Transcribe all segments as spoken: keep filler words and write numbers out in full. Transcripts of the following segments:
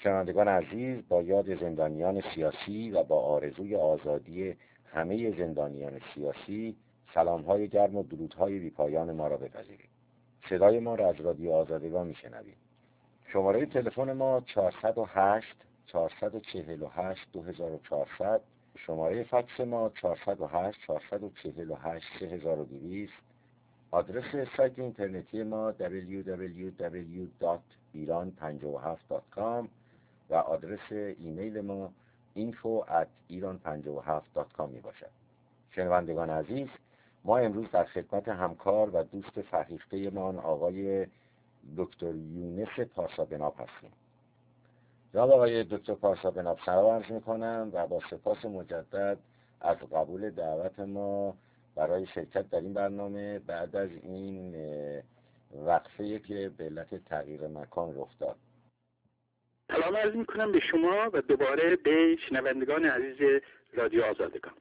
شنوندگان عزیز، با یاد زندانیان سیاسی و با آرزوی آزادی همه زندانیان سیاسی، سلام‌های گرم و درودهای بی‌پایان ما را بپذیرید. صدای ما را از رادیو آزادگان میشنوید. شماره تلفن ما چهارصد و هشت چهارصد و چهل و هشت دو هزار و چهارصد، شماره فکس ما چهارصد و هشت چهارصد و چهل و هشت سه هزار و دویست، آدرس سایت اینترنتی ما دبلیو دبلیو دبلیو دات ایران پنجاه و هفت دات کام و آدرس ایمیل ما اینفو ات ایران پنجاه و هفت دات کام می باشد. شنوندگان عزیز، ما امروز در خدمت همکار و دوست فرهیخته ما آقای دکتر یونس پارسابناب هستیم. جناب آقای دکتر پارسابناب، سلام عرض می‌کنم و با سپاس مجدد از قبول دعوت ما برای شرکت در این برنامه بعد از این وقفه‌ای که به علت تغییر مکان رخ داد. سلام عرض می‌کنم به شما و دوباره به شنوندگان عزیز رادیو آزادگان.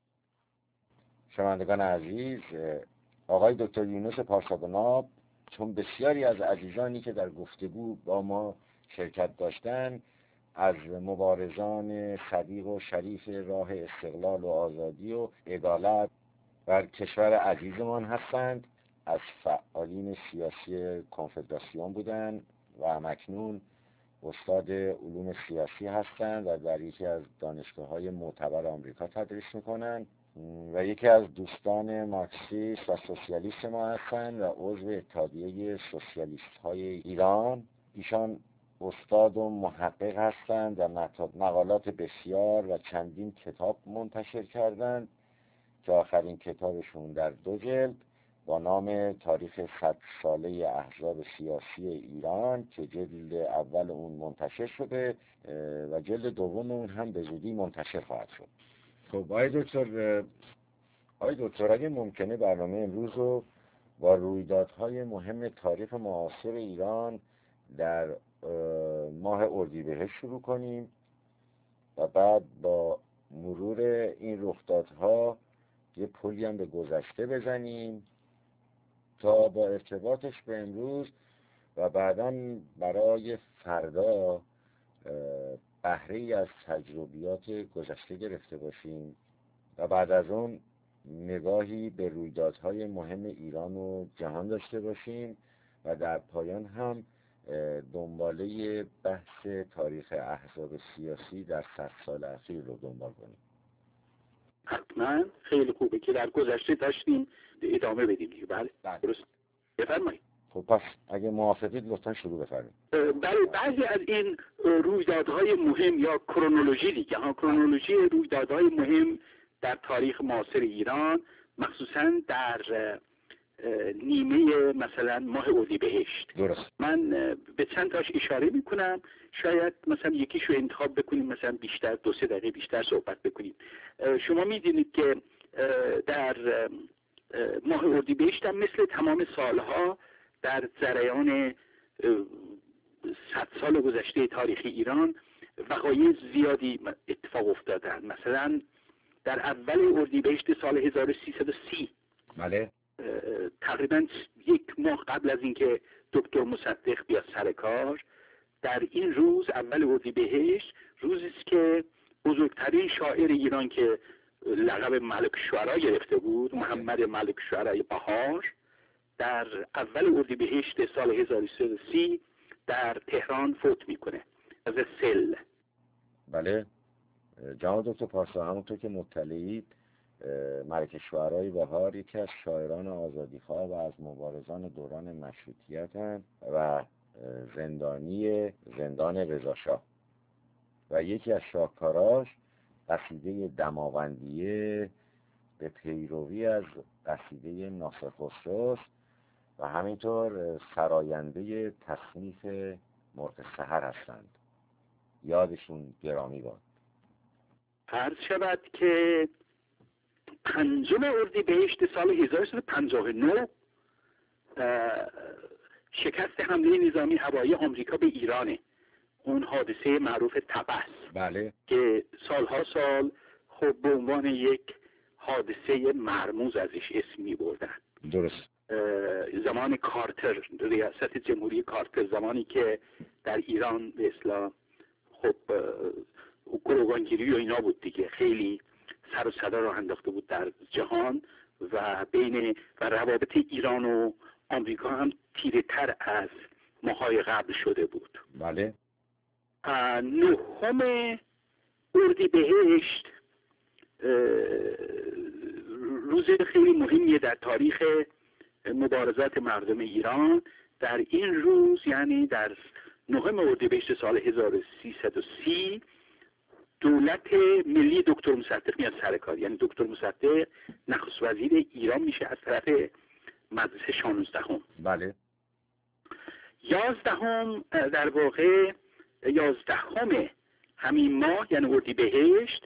شنوندگان عزیز، آقای دکتر یونس پارسابناب چون بسیاری از عزیزانی که در گفتگو با ما شرکت داشتند از مبارزان صدیق و شریف راه استقلال و آزادی و عدالت در کشور عزیزمان هستند، از فعالین سیاسی کنفدراسیون بودند و همکنون استاد علوم سیاسی هستند و در یکی از دانشگاه‌های معتبر آمریکا تدریس می‌کنند و یکی از دوستان مارکسیست و سوسیالیست ما هستند و عضو اتحادیه سوسیالیست‌های ایران. ایشان استاد و محقق هستند و مقالات بسیار و چندین کتاب منتشر کردند که آخرین کتابشون در دو جلد با نام تاریخ صد ساله احزاب سیاسی ایران که جلد اول اون منتشر شده و جلد دوم اون هم به زودی منتشر خواهد شد. خب آقای دکتر آقای دکتر اگه ممکنه برنامه امروز رو با رویدادهای مهم تاریخ معاصر ایران در ماه اردیبهشت شروع کنیم و بعد با مرور این رخدادها یه پلی هم به گذشته بزنیم تا با ارتباطش به امروز و بعداً برای فردا بهره‌ای از تجربیات گذشته گرفته باشیم و بعد از اون نگاهی به رویدادهای مهم ایران و جهان داشته باشیم و در پایان هم دنباله بحث تاریخ احزاب سیاسی در صد سال اخیر رو دنبال کنیم. حتما خیلی خوبه که در گذشته داشتیم ادامه بدیم دیگه. بله درست، بفرمایید. خب پس اگه موافقید لطفا شروع بفرمایید. برای بعضی از این رویدادهای مهم یا کرونولوژی دیگه ها کرونولوژی رویدادهای مهم در تاریخ معاصر ایران، مخصوصا در نیمه مثلا ماه اردیبهشت، درست. من به چند تاش اشاره میکنم، شاید مثلا یکیشو انتخاب بکنیم، مثلا بیشتر دو سه دقیقه بیشتر صحبت بکنیم. شما میدونید که در ماه اردیبهشت هم مثل تمام سالها در جریان صد سال گذشته تاریخ ایران وقایع زیادی اتفاق افتادن. مثلا در اول اردیبهشت سال هزار و سیصد و سی، بله، تقریبا یک ماه قبل از اینکه دکتر مصدق بیاد سر کار، در این روز اول اردیبهشت روزی است که بزرگترین شاعر ایران که لقب ملک شعرا گرفته بود، محمد ملک شعرای بهار، در اول اردیبهشت سال هزار و سیصد و سی در تهران فوت میکنه از سل. بله جناب دکتر پارسا، همونطور که مطلعید ملک شعرای بهار یکی از شاعران آزادیخواه و از مبارزان دوران مشروطیت هستند و زندانی زندان رضاشاه و یکی از شاهکاراش قصیده دماوندیه به پیروی از قصیده ناصر خسرو و همینطور سراینده تصنیف مرغ سحر هستند. یادشون گرامی باد. عرض شود که پنجم اردیبهشت سال هزار و سیصد و پنجاه و نه شکست حمله نظامی هوایی آمریکا به ایرانه، اون حادثه معروف تبس. بله. که سالها سال خب به عنوان یک حادثه مرموز ازش اسم می بردن. درست. زمان کارتر، ریاست جمهوری کارتر، زمانی که در ایران به اصطلاح خب گروگانگیری و اینا بود دیگه، خیلی سر و صدا راه انداخته بود در جهان و بین و روابط ایران و آمریکا هم تیره تر از ماهای قبل شده بود. بله. نهم اردیبهشت روز خیلی مهمیه در تاریخ مبارزات مردم ایران. در این روز، یعنی در نهم اردیبهشت سال هزار و سیصد و سی، دولت ملی دکتر مصدق میاد سر کار. یعنی دکتر مصدق نخست وزیر ایران میشه از طرف مجلس شانزدهم. بله. یازدهم در واقع یازدهم همین ماه یعنی اردیبهشت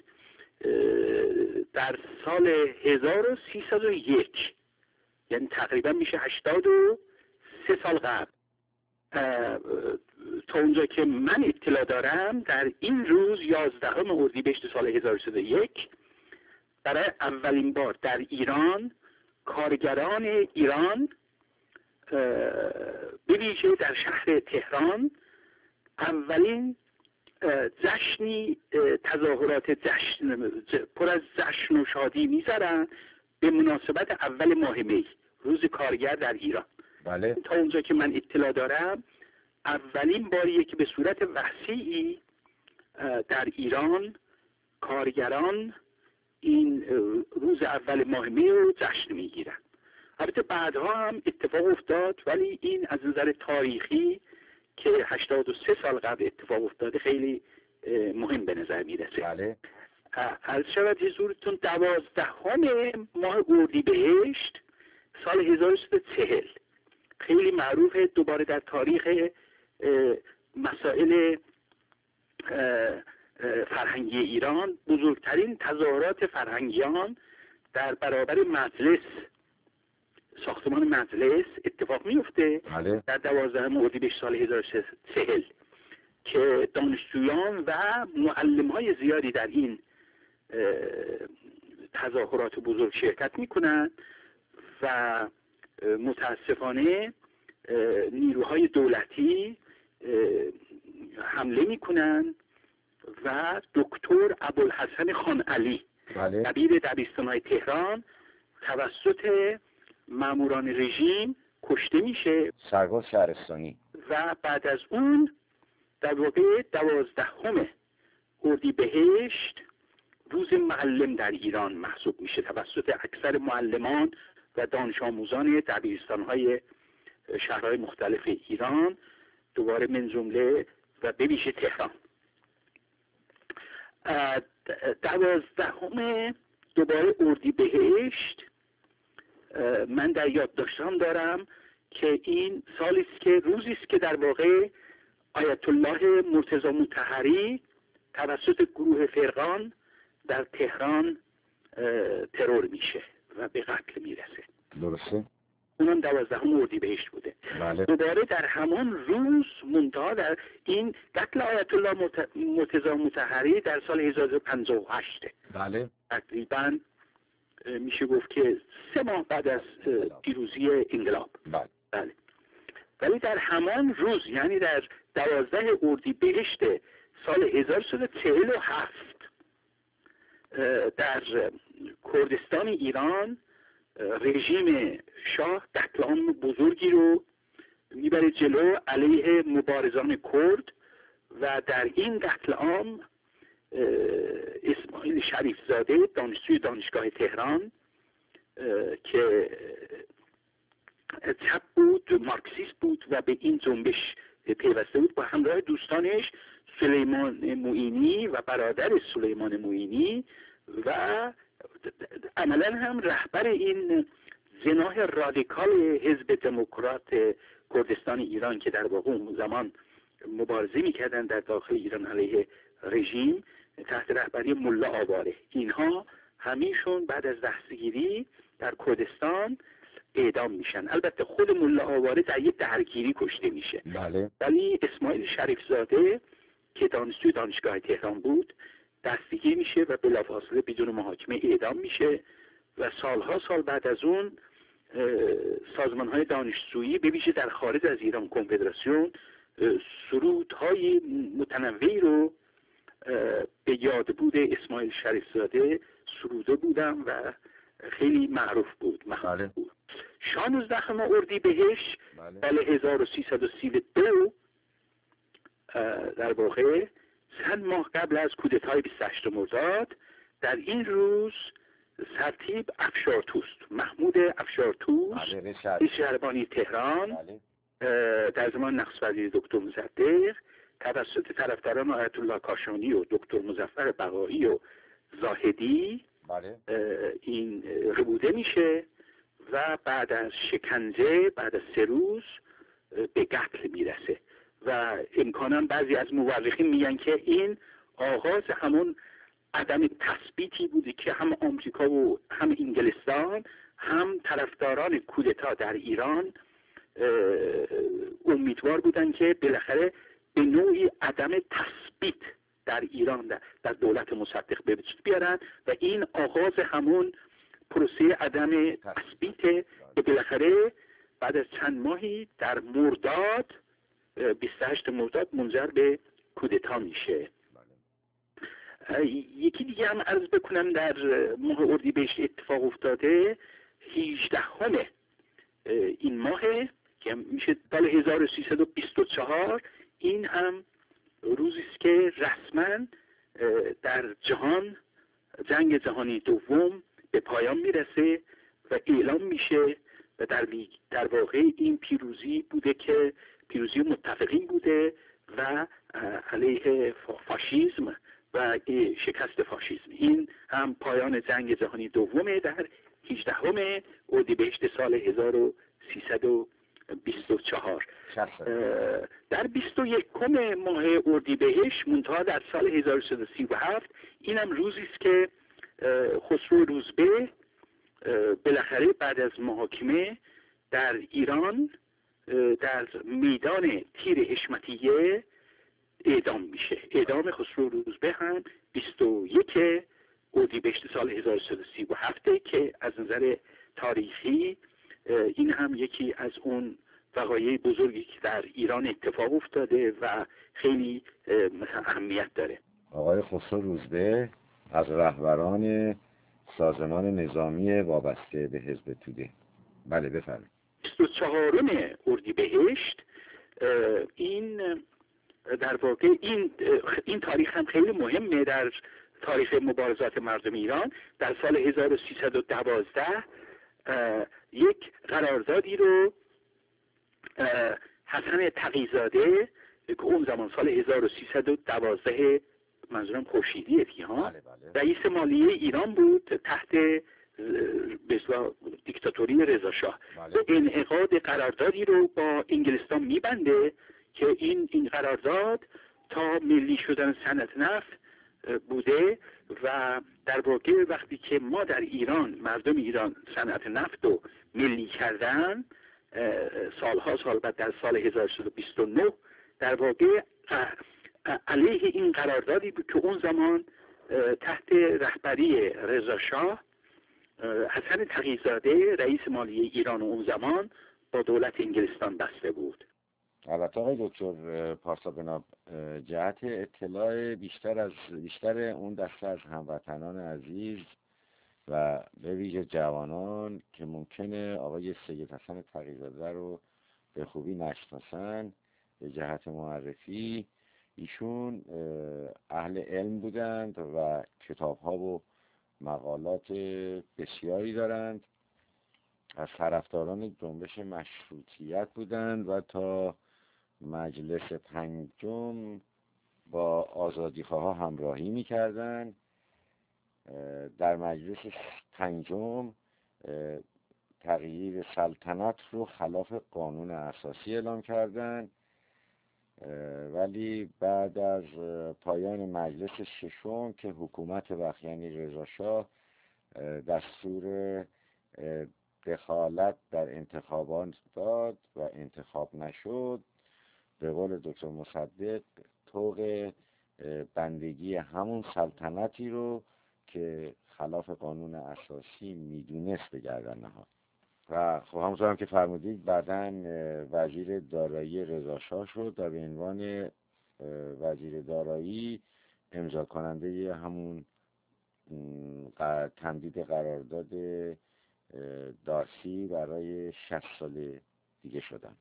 در سال هزار و سیصد و یک، یعنی تقریبا میشه هشتاد و سه سال قبل، تا اونجا که من اطلاع دارم در این روز یازدهم اردیبهشت سال هزار و سیصد و یک برای اولین بار در ایران کارگران ایران به ویژه در شهر تهران اولین جشنی تظاهرات جشن پر از جشن و شادی می‌ذارن به مناسبت اول ماه می، روز کارگر در ایران. بله. تا اونجا که من اطلاع دارم اولین باریه که به صورت وسیعی در ایران کارگران این روز اول ماه می رو جشن میگیرن. البته بعدها هم اتفاق افتاد، ولی این از نظر تاریخی که هشتاد و سه سال قبل اتفاق افتاده خیلی مهم به نظر میرسه. بله. عرض شود حضورتون دوازدهم ماه اردیبهشت سال هزار و سیصد و چهل خیلی معروفه، دوباره در تاریخ مسائل فرهنگی ایران بزرگترین تظاهرات فرهنگیان در برابر مجلس، ساختمان مجلس اتفاق میفته. بله. در دوازدهم اردیبهشت سال هزار و سیصد و چهل که دانشجویان و معلم‌های زیادی در این تظاهرات بزرگ شرکت میکنند و متاسفانه نیروهای دولتی حمله میکنن و دکتر ابوالحسن خان علی بله. دبیر دبیرستان‌های تهران توسط ماموران رژیم کشته میشه، سرباز شهرستانی. و بعد از اون در واقع دوازدهم اردیبهشت روز معلم در ایران محسوب میشه توسط اکثر معلمان و دانش آموزان دبیرستان‌های شهرهای مختلف ایران، دوباره من جمله و به ویژه تهران. دوازدهم دوباره اردیبهشت من در یادداشتام دارم که این سالی است که روزی است که در واقع آیت الله مرتضی مطهری توسط گروه فرقان در تهران ترور میشه و به قتل میرسه. درسته. اونم دوازدهم اردیبهشت بوده. بله. دوباره در همان روز منتها در این قتل آیت الله مرتضی مطهری در سال هزار و پنجاه و هشت. بله. تقریبا میشه گفت که سه ماه بعد از پیروزی انقلاب. بله. بله. ولی در همان روز یعنی در دوازده اردیبهشت سال هزار و سیصد و چهل و هفت در کردستان ایران رژیم شاه قتل عام بزرگی رو میبره جلو علیه مبارزان کرد و در این قتل عام اسماعیل شریف زاده دانشجوی دانشگاه تهران که چپ بود، مارکسیست بود و به این جنبش پیوسته بود، با همراه دوستانش سلیمان معینی و برادر سلیمان معینی و عملا هم رهبر این جناح رادیکال حزب دموکرات کردستان ایران که در واقع اون زمان مبارزه میکردن در داخل ایران علیه رژیم تحت رهبری ملا آواره. اینها همیشون بعد از دستگیری در کردستان اعدام میشن. البته خود ملا آواره در یک درگیری کشته میشه. بله. ولی اسماعیل شریف زاده که دانشجوی دانشگاه تهران بود دستگیر میشه و بلافاصله بدون محاکمه اعدام میشه و سالها سال بعد از اون سازمان‌های دانشجویی به ویژه در خارج از ایران کنفدراسیون سرودهای متنوعی رو به یاد بود اسماعیل شریف زاده سروده بودم و خیلی معروف بود محبوب بله. بود. شانزدهم اردیبهشت بله. سال هزار و سیصد و سی و دو در واقع چند ماه قبل از کودتای بیست و هشتم مرداد، در این روز سرتیپ افشارتوست محمود افشارتوست بله. رئیس شهربانی تهران بله. در زمان نخست وزیر دکتر مصدق توسط طرفداران آیت الله کاشانی و دکتر مظفر بقایی و زاهدی بله. این ربوده میشه و بعد از شکنجه بعد از سه روز به قتل میرسه و امکانا بعضی از مورخین میگن که این آغاز همون عدم تثبیتی بوده که هم آمریکا و هم انگلستان هم طرفداران کودتا در ایران امیدوار بودن که بالاخره به نوعی عدم تثبیت در ایران در, در دولت مصدق به وجود بیارن و این آغاز همون پروسه عدم تثبیت که بالاخره بعد از چند ماهی در مرداد بیست و هشتم مرداد منجر به کودتا میشه. یکی دیگه هم عرض بکنم در ماه اردیبهشت اتفاق افتاده هجدهم این ماه که میشه سال هزار و سیصد و بیست و چهار. این هم روزی است که رسما در جهان جنگ جهانی دوم به پایان میرسه و اعلام میشه و در در واقع این پیروزی بوده که پیروزی متفقین بوده و علیه فاشیسم و شکست فاشیسم. این هم پایان جنگ جهانی دومه در هجدهم اردیبهشت سال هزار و سیصد و بیست و چهار. در بیست و یکم ماه اردیبهشت منتها در سال هزار و سیصد و سی و هفت اینم روزی است که خسرو روزبه بالاخره بعد از محاکمه در ایران در میدان تیر حشمتیه اعدام میشه. اعدام خسرو روزبه هم بیست و یک اردیبهشت سال هزار و سیصد و سی و هفت که از نظر تاریخی این هم یکی از اون وقایع بزرگی که در ایران اتفاق افتاده و خیلی اهمیت داره. آقای خسرو روزبه از رهبران سازمان نظامی وابسته به حزب توده. بله بفرمایید. بیست و چهارم اردیبهشت این در واقع این این تاریخ هم خیلی مهمه در تاریخ مبارزات مردم ایران. در سال هزار و سیصد و دوازده یک قراردادی رو حسن تقی‌زاده که اون زمان سال هزار و سیصد و دوازده منظورم خورشیدی دیگه ها بله بله. رئیس مالیه ایران بود تحت به اصطلاح دیکتاتوری رضا شاه. بله. انعقاد قراردادی رو با انگلستان میبنده که این این قرارداد تا ملی شدن صنعت نفت بوده و در واقع وقتی که ما در ایران مردم ایران صنعت نفت رو ملی کردن سالها سال بعد در سال هزار و سیصد و بیست و نه در واقع علیه این قراردادی بود که اون زمان تحت رهبری رضا شاه حسن تقی‌زاده رئیس مالیه ایران اون زمان با دولت انگلستان بسته بود. البته آقای دکتر پارسابناب جهت اطلاع بیشتر از بیشتر اون دسته از هموطنان عزیز و به ویژه جوانان که ممکنه آقای سید حسن تقی‌زاده رو به خوبی نشناسن، به جهت معرفی ایشون اهل علم بودند و کتاب‌ها و مقالات بسیاری دارند. از طرفداران جنبش مشروطیت بودند و تا مجلس پنجم با آزادیخواها همراهی می‌کردند. در مجلس پنجم تغییر سلطنت رو خلاف قانون اساسی اعلام کردند، ولی بعد از پایان مجلس ششم که حکومت وقت یعنی رضا شاه دستور دخالت در انتخابات داد و انتخاب نشد، به قول دکتر مصدق طوق بندگی همون سلطنتی رو که خلاف قانون اساسی میدونست به گردن نهاد. و خب همونطور هم که فرمودید بعداً وزیر دارایی رضا شاه شد و به عنوان وزیر دارایی امضا کننده همون تمدید قرارداد دارسی برای شصت سال دیگه شدن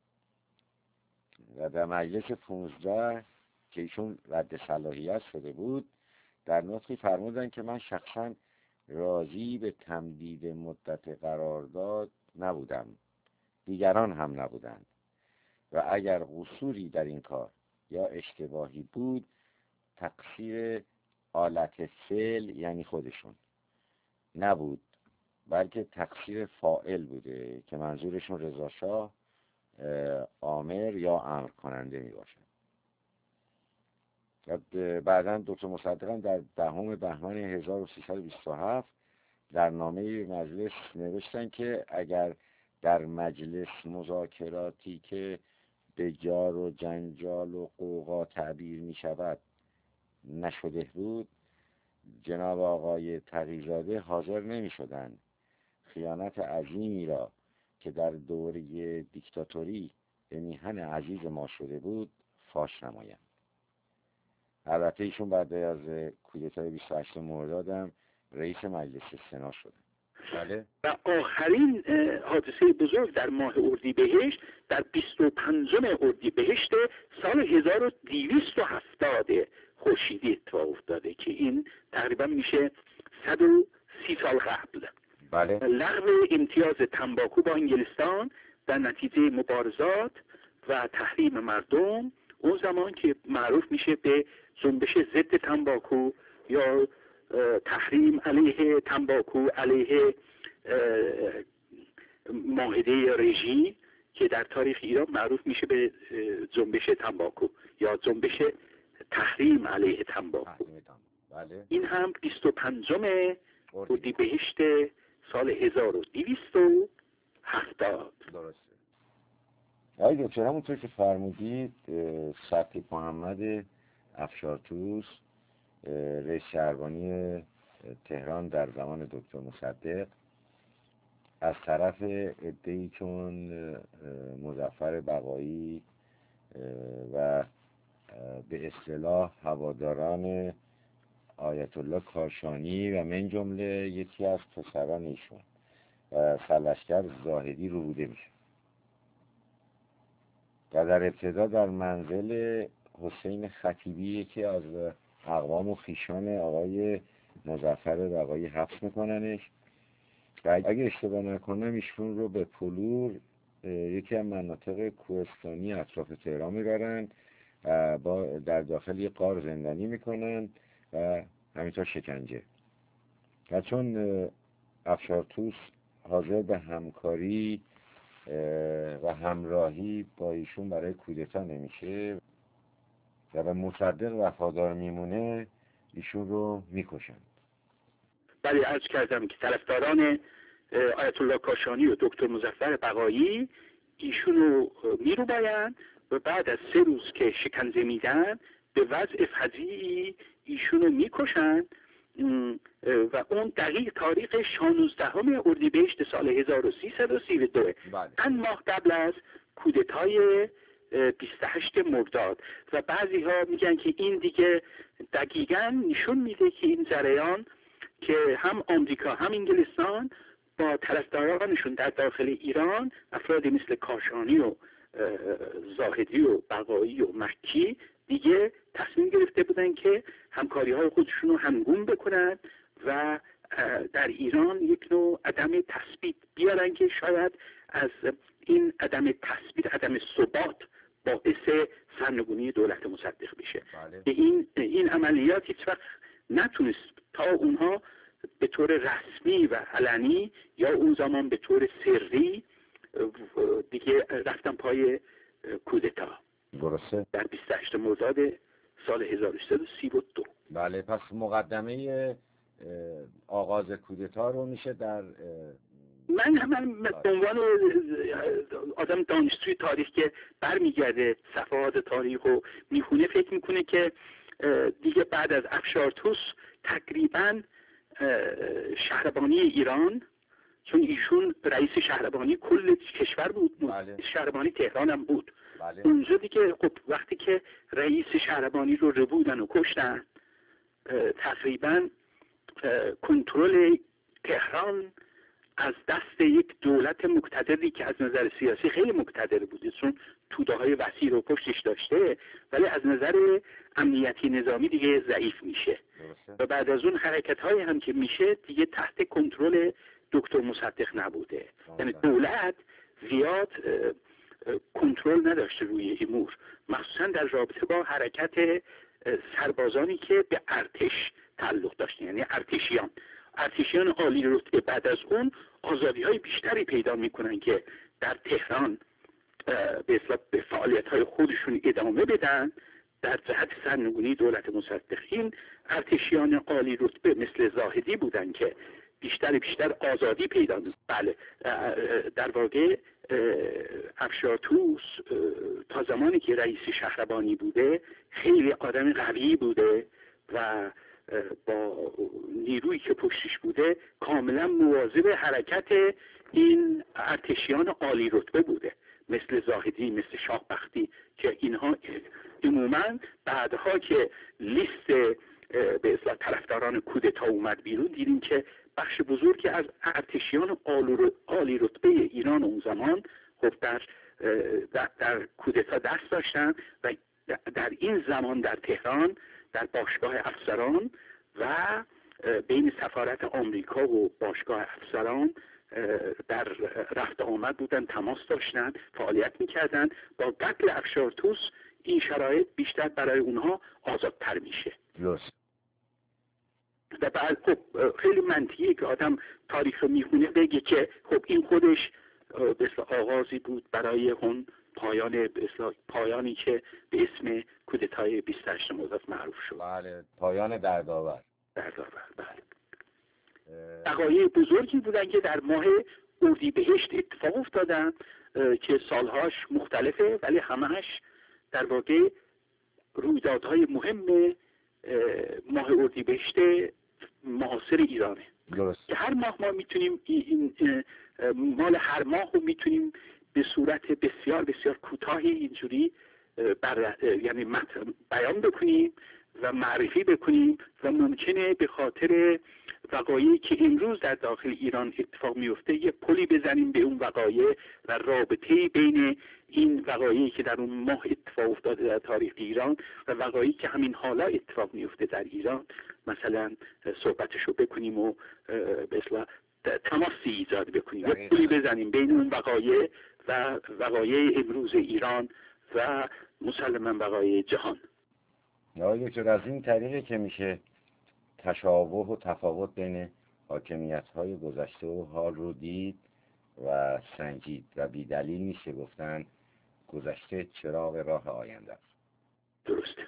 و در مجلس پونزده که ایشون رد صلاحیت شده بود در نطقی فرمودن که من شخصا راضی به تمدید مدت قرارداد نبودم، دیگران هم نبودند و اگر قصوری در این کار یا اشتباهی بود تقصیر آلت فعل یعنی خودشون نبود، بلکه تقصیر فاعل بوده که منظورشون رضا شاه آمر یا امر کننده می باشد. بعداً دکتر مصدق در دهم بهمن هزار و سیصد و بیست و هفت در نامه مجلس نوشتن که اگر در مجلس مذاکراتی که به جار و جنجال و قوقا تعبیر می شود نشده بود جناب آقای تقی‌زاده حاضر نمی شدند خیانت عظیمی را که در دوره دیکتاتوری به میهن عزیز ما شده بود فاش نمایند. البته ایشون بعد از کودتای بیست و هشتم مرداد هم رئیس مجلس سنا شدن. بله. و آخرین حادثه بزرگ در ماه اردیبهشت در بیست و پنجم اردیبهشت سال هزار و دویست و هفتاد خورشیدی اتفاق افتاده که این تقریبا میشه صد و سی سال قبل. بله. لغو امتیاز تنباکو با انگلستان در نتیجه مبارزات و تحریم مردم، اون زمان که معروف میشه به جنبش ضد تنباکو یا تحریم علیه تنباکو، علیه معاهده رژیم که در تاریخ ایران معروف میشه به جنبش تنباکو یا جنبش تحریم علیه تنباکو. بله. این هم بیست و پنجم اردیبهشت سال هزار و دویست و هفتاد. درسته. آقای دکتر همونطور که فرمودید سرتیپ محمد افشارتوس رئیس شهربانی تهران در زمان دکتر مصدق از طرف عده‌ای چون مظفر بقایی و به اصطلاح هواداران آیت الله کاشانی و من جمله یکی از پسران ایشون سرلشکر زاهدی روبوده میشه و در ابتدا در منزل حسین خطیبی یکی از اقوام و خیشان آقای مظفر بقایی حبس میکننش و اگه اشتباه نکنم ایشون رو به پلور یکی از مناطق کوهستانی اطراف تهران میبرن و با در داخل یک غار زندانی میکنن و همینطور شکنجه. و چون افشارتوس حاضر به همکاری و همراهی با ایشون برای کودتا نمیشه و به مصدق وفادار میمونه ایشون رو میکشن. بله، عرض کردم که طرفداران آیت الله کاشانی و دکتر مظفر بقایی ایشون رو میروباین و بعد از سه روز که شکنجه میدن به وضع فظیعی ایشون رو میکشن و اون دقیق تاریخ شانزدهم اردیبهشت سال هزار و سیصد و سی و دو چند ماه قبل از کودتای بیست و هشتم مرداد. و بعضی ها میگن که این دیگه دقیقاً نشون میده که این جریان که هم آمریکا هم انگلستان با طرفدارانشون در داخل ایران افرادی مثل کاشانی و زاهدی و بقایی و مکی دیگه تصمیم گرفته بودن که همکاری های خودشون رو همگون بکنن و در ایران یک نوع عدم تثبیت بیارن که شاید از این عدم تثبیت، عدم ثبات باعث سرنگونی دولت مصدق بشه. بله. این این عملیات هیچ وقت نتونست تا اونها به طور رسمی و علنی یا اون زمان به طور سری دیگه رفتن پای کودتا. درسته. در بیست و هشتم مرداد سال هزار و سیصد و سی و دو. بله، پس مقدمه آغاز کودتا رو میشه در من من به عنوان آدم دانشجوی تاریخ که برمیگرده صفحات تاریخ رو میخونه فکر میکنه که دیگه بعد از افشارتوس تقریبا شهربانی ایران، چون ایشون رئیس شهربانی کل کشور بود، بله. شهربانی تهران هم بود. بله. اونجا دیگه خب وقتی که رئیس شهربانی رو ربودن و کشتن تقریبا کنترل تهران از دست یک دولت مقتدری که از نظر سیاسی خیلی مقتدر بوده، چون توده های وسیع رو پشتش داشته، ولی از نظر امنیتی نظامی دیگه ضعیف میشه و بعد از اون حرکت های هم که میشه دیگه تحت کنترل دکتر مصدق نبوده. یعنی دولت زیاد کنترل نداشته روی امور، مخصوصا در رابطه با حرکت سربازانی که به ارتش تعلق داشتن، یعنی ارتشیان ارتشیان عالی رتبه بعد از اون آزادی های بیشتری پیدا میکنن که در تهران به اصطلاح به فعالیت های خودشون ادامه بدن در جهت سرنگونی دولت مصدق. این ارتشیان عالی رتبه مثل زاهدی بودن که بیشتر بیشتر آزادی پیدا میکنن. بله، در واقع افشارتوس تا زمانی که رئیس شهربانی بوده خیلی آدم قوی بوده و با نیرویی که پشتش بوده کاملا مواظب حرکت این ارتشیان عالی رتبه بوده، مثل زاهدی، مثل شاهبختی، که اینها عموما بعدها که لیست به اصطلاح طرفداران کودتا اومد بیرون دیدیم که بخش بزرگی از ارتشیان عالی رتبه ایران اون زمان خب در در, در کودتا دست داشتن و در این زمان در تهران در باشگاه افسران و بین سفارت آمریکا و باشگاه افسران در رفت آمد بودن، تماس داشتن، فعالیت میکردن. با قتل افشارتوس این شرایط بیشتر برای اونها آزادتر میشه. درست. و بعد خب خیلی منطقیه که آدم تاریخ رو میخونه بگه که خب این خودش به اصطلاح آغازی بود برای اون پایان به اصطلاح پایانی که به اسم کودتای بیست و هشتم مرداد معروف شد. بله، پایان دردآور. دردآور، بله. وقایع بزرگی بودن که در ماه اردیبهشت اتفاق افتادن که سالهاش مختلفه ولی همهش در واقع رویدادهای مهم ماه اردیبهشت معاصر ایرانه. درست. که هر ماه ما میتونیم این مال هر ماه رو میتونیم به صورت بسیار بسیار کوتاهی اینجوری بر یعنی بیان بکنیم و معرفی بکنیم و ممکنه به خاطر وقایعی که امروز در داخل ایران اتفاق میفته یه پلی بزنیم به اون وقایع و رابطه بین این وقایعی که در اون ماه اتفاق افتاده در تاریخ ایران و وقایعی که همین حالا اتفاق میفته در ایران مثلا صحبتشو بکنیم و به اصطلاح تماسی ایجاد بکنیم، یه پلی بزنیم بین اون وقایع و وقایع امروز ایران و مسلماً وقایع جهان. آقای دکتر، از این طریقه که میشه تشابه و تفاوت بین حاکمیت‌های گذشته و حال رو دید و سنجید و بی دلیل میشه گفتن گذشته چراغ راه آینده است. درسته.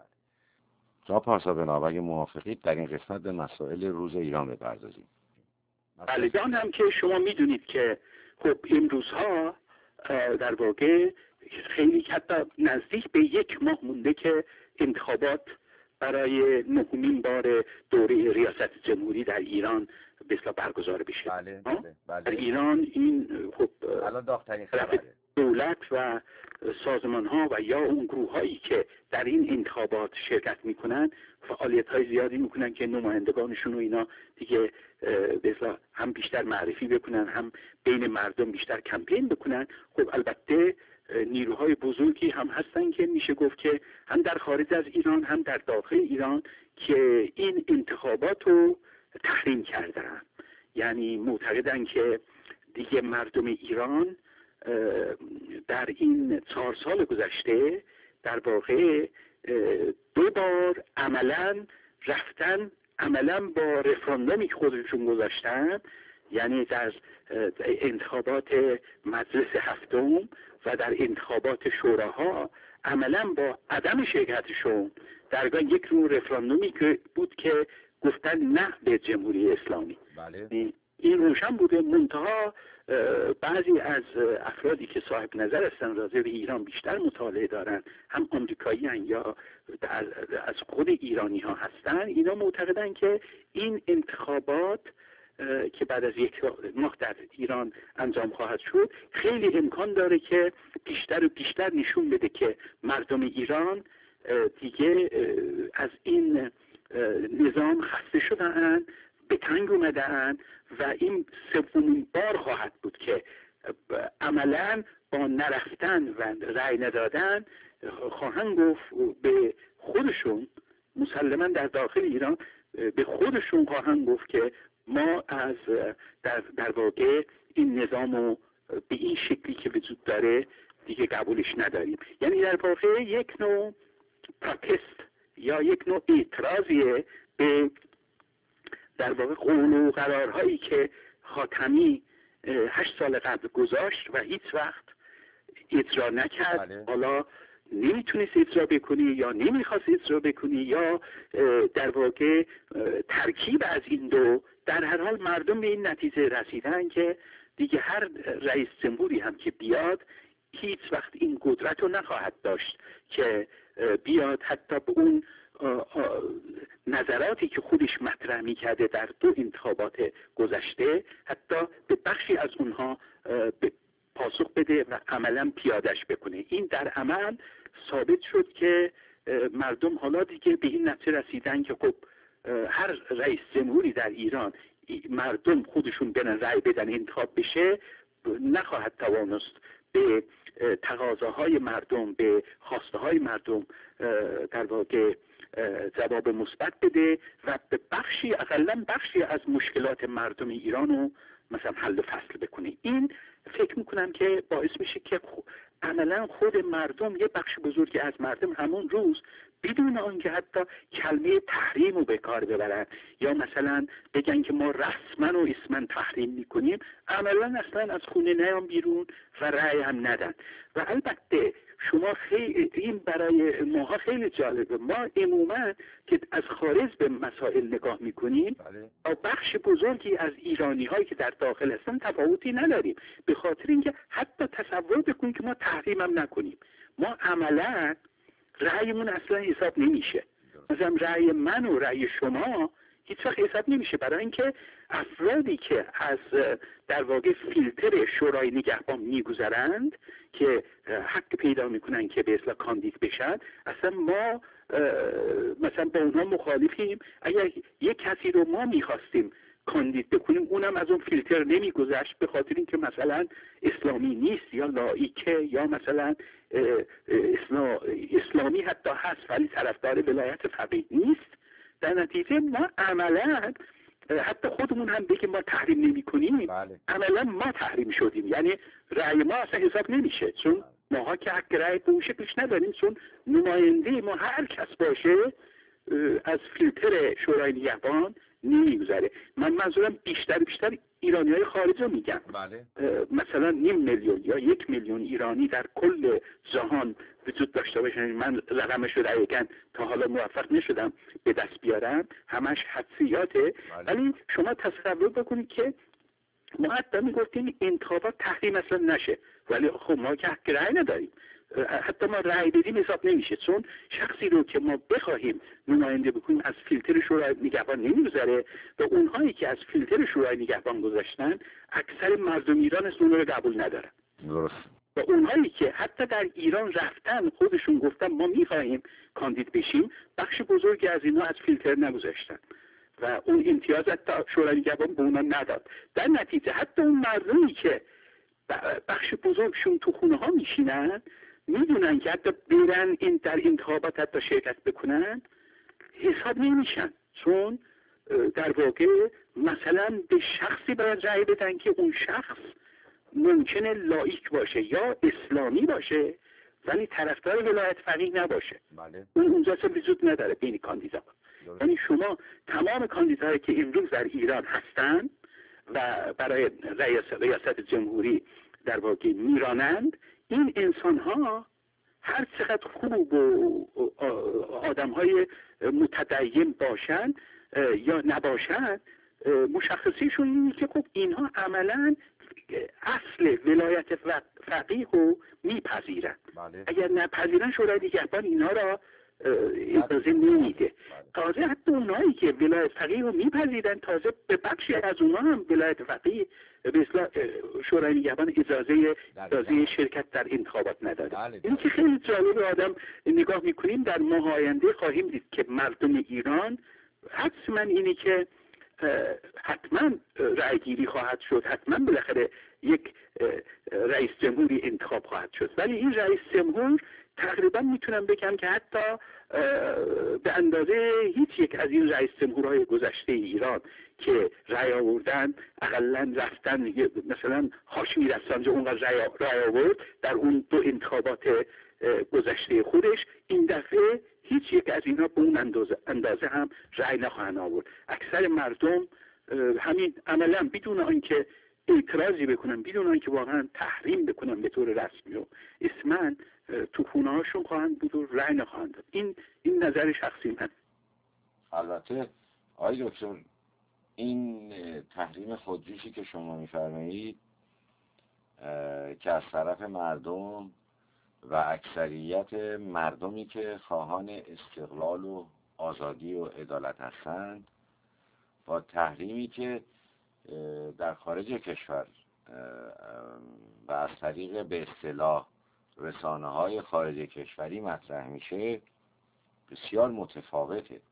جناب پارسا بناب اگه موافقید در این قسمت به مسائل روز ایران بپردازیم. بله، هم که شما میدونید که خب امروزها در واقع خیلی حتی نزدیک به یک ماه مونده که انتخابات برای نهمین بار دوره ریاست جمهوری در ایران به اصطلاح برگزار بشه. بله بله بله. در ایران این خب الان داغ‌ترین خبره. دولت و سازمان ها و یا اون گروه هایی که در این انتخابات شرکت میکنن فعالیت های زیادی میکنن که نمایندگانشون و اینا دیگه به اصطلاح هم بیشتر معرفی بکنن هم بین مردم بیشتر کمپین بکنن. خب البته نیروهای بزرگی هم هستن که میشه گفت که هم در خارج از ایران هم در داخل ایران که این انتخابات رو تحریم کردن، یعنی معتقدن که دیگه مردم ایران در این چهار سال گذشته در واقع دو بار عملا رفتن عملا با رفراندومی که خودشون گذاشتن، یعنی در انتخابات مجلس هفتم و در انتخابات شوراها عملا با عدم شرکتشون در یک رو رفراندومی که بود که گفتن نه به جمهوری اسلامی. بله. این روشن بوده. منتها بعضی از افرادی که صاحب نظر هستن راجع به ایران بیشتر مطالعه دارن، هم آمریکایی هن یا از خود ایرانی ها هستن، اینا معتقدن که این انتخابات که بعد از یک ماه در ایران انجام خواهد شد خیلی امکان داره که بیشتر و بیشتر نشون بده که مردم ایران دیگه از این نظام خسته شدن، به تنگ اومدن و این سومین بار خواهد بود که عملا با نرفتن و رأی ندادن خواهند گفت به خودشون، مسلما در داخل ایران به خودشون خواهند گفت که ما از در, در واقع این نظام رو به این شکلی که وجود داره دیگه قبولش نداریم. یعنی در واقع یک نوع پروتست یا یک نوع اعتراضیه به در واقع قول و قرارهایی که خاتمی هشت سال قبل گذاشت و هیچ وقت اجرا نکرد. بله. حالا نمیتونست اجرا بکنی یا نمیخواست اجرا بکنی یا در واقع ترکیب از این دو. در هر حال مردم به این نتیجه رسیدن که دیگه هر رئیس جمهوری هم که بیاد هیچ وقت این قدرت رو نخواهد داشت که بیاد حتی به اون نظراتی که خودش مطرح می‌کرده در دو انتخابات گذشته حتی به بخشی از اونها پاسخ بده و عملا پیادش بکنه. این در عمل ثابت شد که مردم حالا دیگه به این نتیجه رسیدن که خب هر رئیس جمهوری در ایران مردم خودشون برن رأی بدن انتخاب بشه نخواهد توانست به تقاضاهای مردم، به خواسته های مردم در واقع جواب مثبت بده و به بخشی اقلا بخشی از مشکلات مردم ایران رو مثلا حل و فصل بکنه. این فکر میکنم که باعث میشه که عملا خود مردم، یه بخش بزرگی از مردم همون روز بدون آنکه حتی کلمه تحریم رو به کار ببرن یا مثلا بگن که ما رسما و اسما تحریم میکنیم، عملا اصلا از خونه نیان بیرون و رأی هم ندن. و البته شما خیلی این برای ماها خیلی جالبه، ما عموما که از خارج به مسائل نگاه میکنیم با بخش بزرگی از ایرانی هایی که در داخل هستن تفاوتی نداریم، به خاطر اینکه حتی تصور بکنیم که ما تحریم هم نکنیم، ما عملا رأیمون اصلا حساب نمیشه. مثلا رأی من و رأی شما هیچ وقت حساب نمیشه، برای اینکه افرادی که از در واقع فیلتر شورای نگهبان میگذرند که حق پیدا میکنن که به اصطلاح کاندید بشن، اصلا ما مثلا با اونها مخالفیم. اگر یک کسی رو ما میخواستیم کاندید بکنیم اونم از اون فیلتر نمیگذشت به خاطر اینکه مثلا اسلامی نیست یا لایکه یا مثلا اسلامی حتی هست ولی طرفدار ولایت فقیه نیست. در نتیجه ما عملا حتی خودمون هم بگیم ما تحریم نمی کنیم، بله. عملا ما تحریم شدیم، یعنی رأی ما اصلا حساب نمیشه، چون ماها که حق رأی به اون شکلش نداریم، چون نماینده ما هر کس باشه از فیلتر شورای نگهبان نمیگذره. من منظورم بیشتر بیشتر ایرانی های خارج رو میگم. بله. مثلا نیم میلیون یا یک میلیون ایرانی در کل جهان وجود داشته باشن. من رقمش رو دقیقاً تا حالا موفق نشدم به دست بیارم، همش حدسیاته. ولی بله. شما تصور بکنید که ما حتی میگفتیم انتخابات تحریم اصلا نشه، ولی خب ما که حق رأی نداریم، حتی ما رأی بدیم حساب نمیشه، چون شخصی رو که ما بخواهیم نماینده بکنیم از فیلتر شورای نگهبان نمیگذره و اونهایی که از فیلتر شورای نگهبان گذاشتن اکثر مردم ایران از اون رو قبول ندارن. درست. و اونهایی که حتی در ایران رفتن خودشون گفتن ما میخواهیم کاندید بشیم، بخش بزرگی از اینا از فیلتر نگذاشتن و اون امتیاز حتی شورای نگهبان به اونا نداد. در نتیجه حتی اون مردمی که بخش بزرگشون تو خونه ها میشینن میدونن که حتی برن این در انتخابات حتی شرکت بکنن حساب نمیشن، چون در واقع مثلا به شخصی باید رأی بدن که اون شخص ممکنه لایک باشه یا اسلامی باشه ولی طرفدار ولایت فقیه نباشه. بله. اون اونجا اصلا وجود نداره بین کاندیدا. یعنی شما تمام کاندیداهایی که امروز در ایران هستن و برای ریاست, ریاست جمهوری در واقع میرانند، این انسان ها هر چقدر خوب و آدم های متدین باشند یا نباشند، مشخصیشون اینه که خب اینها عملا اصل ولایت فقیه رو میپذیرن. بله. اگر نپذیرن شورای نگهبان اینا را اجازه نمیده. تازه حتی اونایی که ولایت فقیه رو میپذیرن، تازه به بخشی از اونها هم ولایت فقیه به اصطلاح شورای نگهبان اجازه اجازه شرکت در انتخابات نداره. این که خیلی جالب آدم نگاه میکنیم در ماه آینده خواهیم دید که مردم ایران حدس من اینه که حتما رأی گیری خواهد شد، حتما بالاخره یک رئیس جمهوری انتخاب خواهد شد، ولی این رئیس جمهور تقریبا میتونم بگم که حتی به اندازه هیچ یک از این رئیس جمهورهای گذشته ایران که رأی آوردن اقلا رفتن مثلا هاشمی رفسنجانی اونقدر رأی آورد در اون دو انتخابات گذشته خودش، این دفعه هیچ یک از اینا به اون اندازه, اندازه هم رأی نخواهند آورد. اکثر مردم همین عملا بدون آنکه اعتراضی بکنن، بدون آنکه واقعا تحریم بکنن به طور رسمی و اسمن، تو خونه هاشون خواهند بود و رأی نخواهند داد. این این نظر شخصی من. البته آقای دکتر، این تحریم خودجوشی که شما میفرمایید که از طرف مردم و اکثریت مردمی که خواهان استقلال و آزادی و عدالت هستند، با تحریمی که در خارج کشور و از طریق به اصطلاح رسانه‌های خارج کشوری مطرح میشه بسیار متفاوته،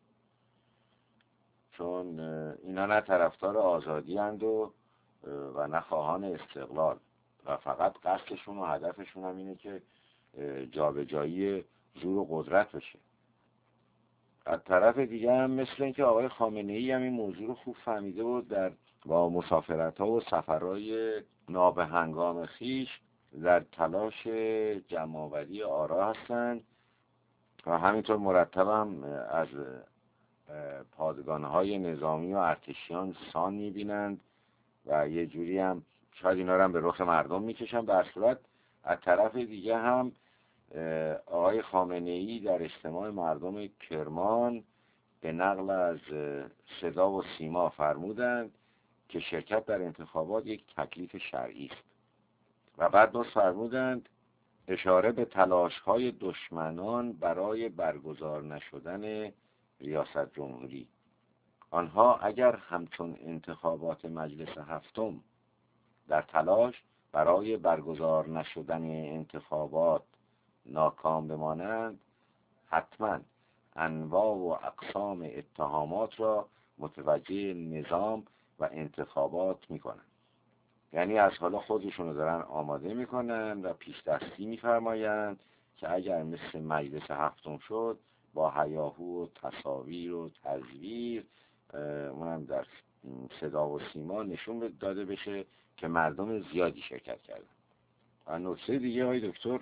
چون اینا نه طرفدار آزادی اند و و نه خواهان استقلال و فقط قصدشون و هدفشون هم اینه که جابجایی زور و قدرت بشه. از طرف دیگه هم مثل اینکه آقای خامنه‌ای هم این موضوع رو خوب فهمیده بود، در با مسافرت‌ها و سفرهای نابهنگام خیش در تلاش جمع‌آوری آرا هستند و همینطور مرتب هم از پادگان‌های نظامی و ارتشیان سان می‌بینند و یه جوری هم شاید اینا رو هم به رخ مردم می‌کشن. به هر صورت از طرف دیگه هم آقای خامنه‌ای در اجتماع مردم کرمان به نقل از صدا و سیما فرمودند که شرکت در انتخابات یک تکلیف شرعی است و بعد باز فرمودند اشاره به تلاش‌های دشمنان برای برگزار نشدن ریاست جمهوری. آنها اگر همچون انتخابات مجلس هفتم در تلاش برای برگزار نشدن انتخابات ناکام بمانند، حتما انواع و اقسام اتهامات را متوجه نظام و انتخابات میکنند. یعنی از حالا خودشون رو دارن آماده میکنن و پیش دستی میفرمایند که اگر مثل مجلس هفتم شد با هیاهو و تصاویر و تزویر اونم در صدا و سیما نشون داده بشه که مردم زیادی شرکت کردن. و نکته دیگه های دکتر،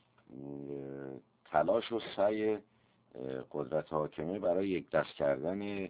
تلاش و سعی قدرت حاکمه برای یک دست کردن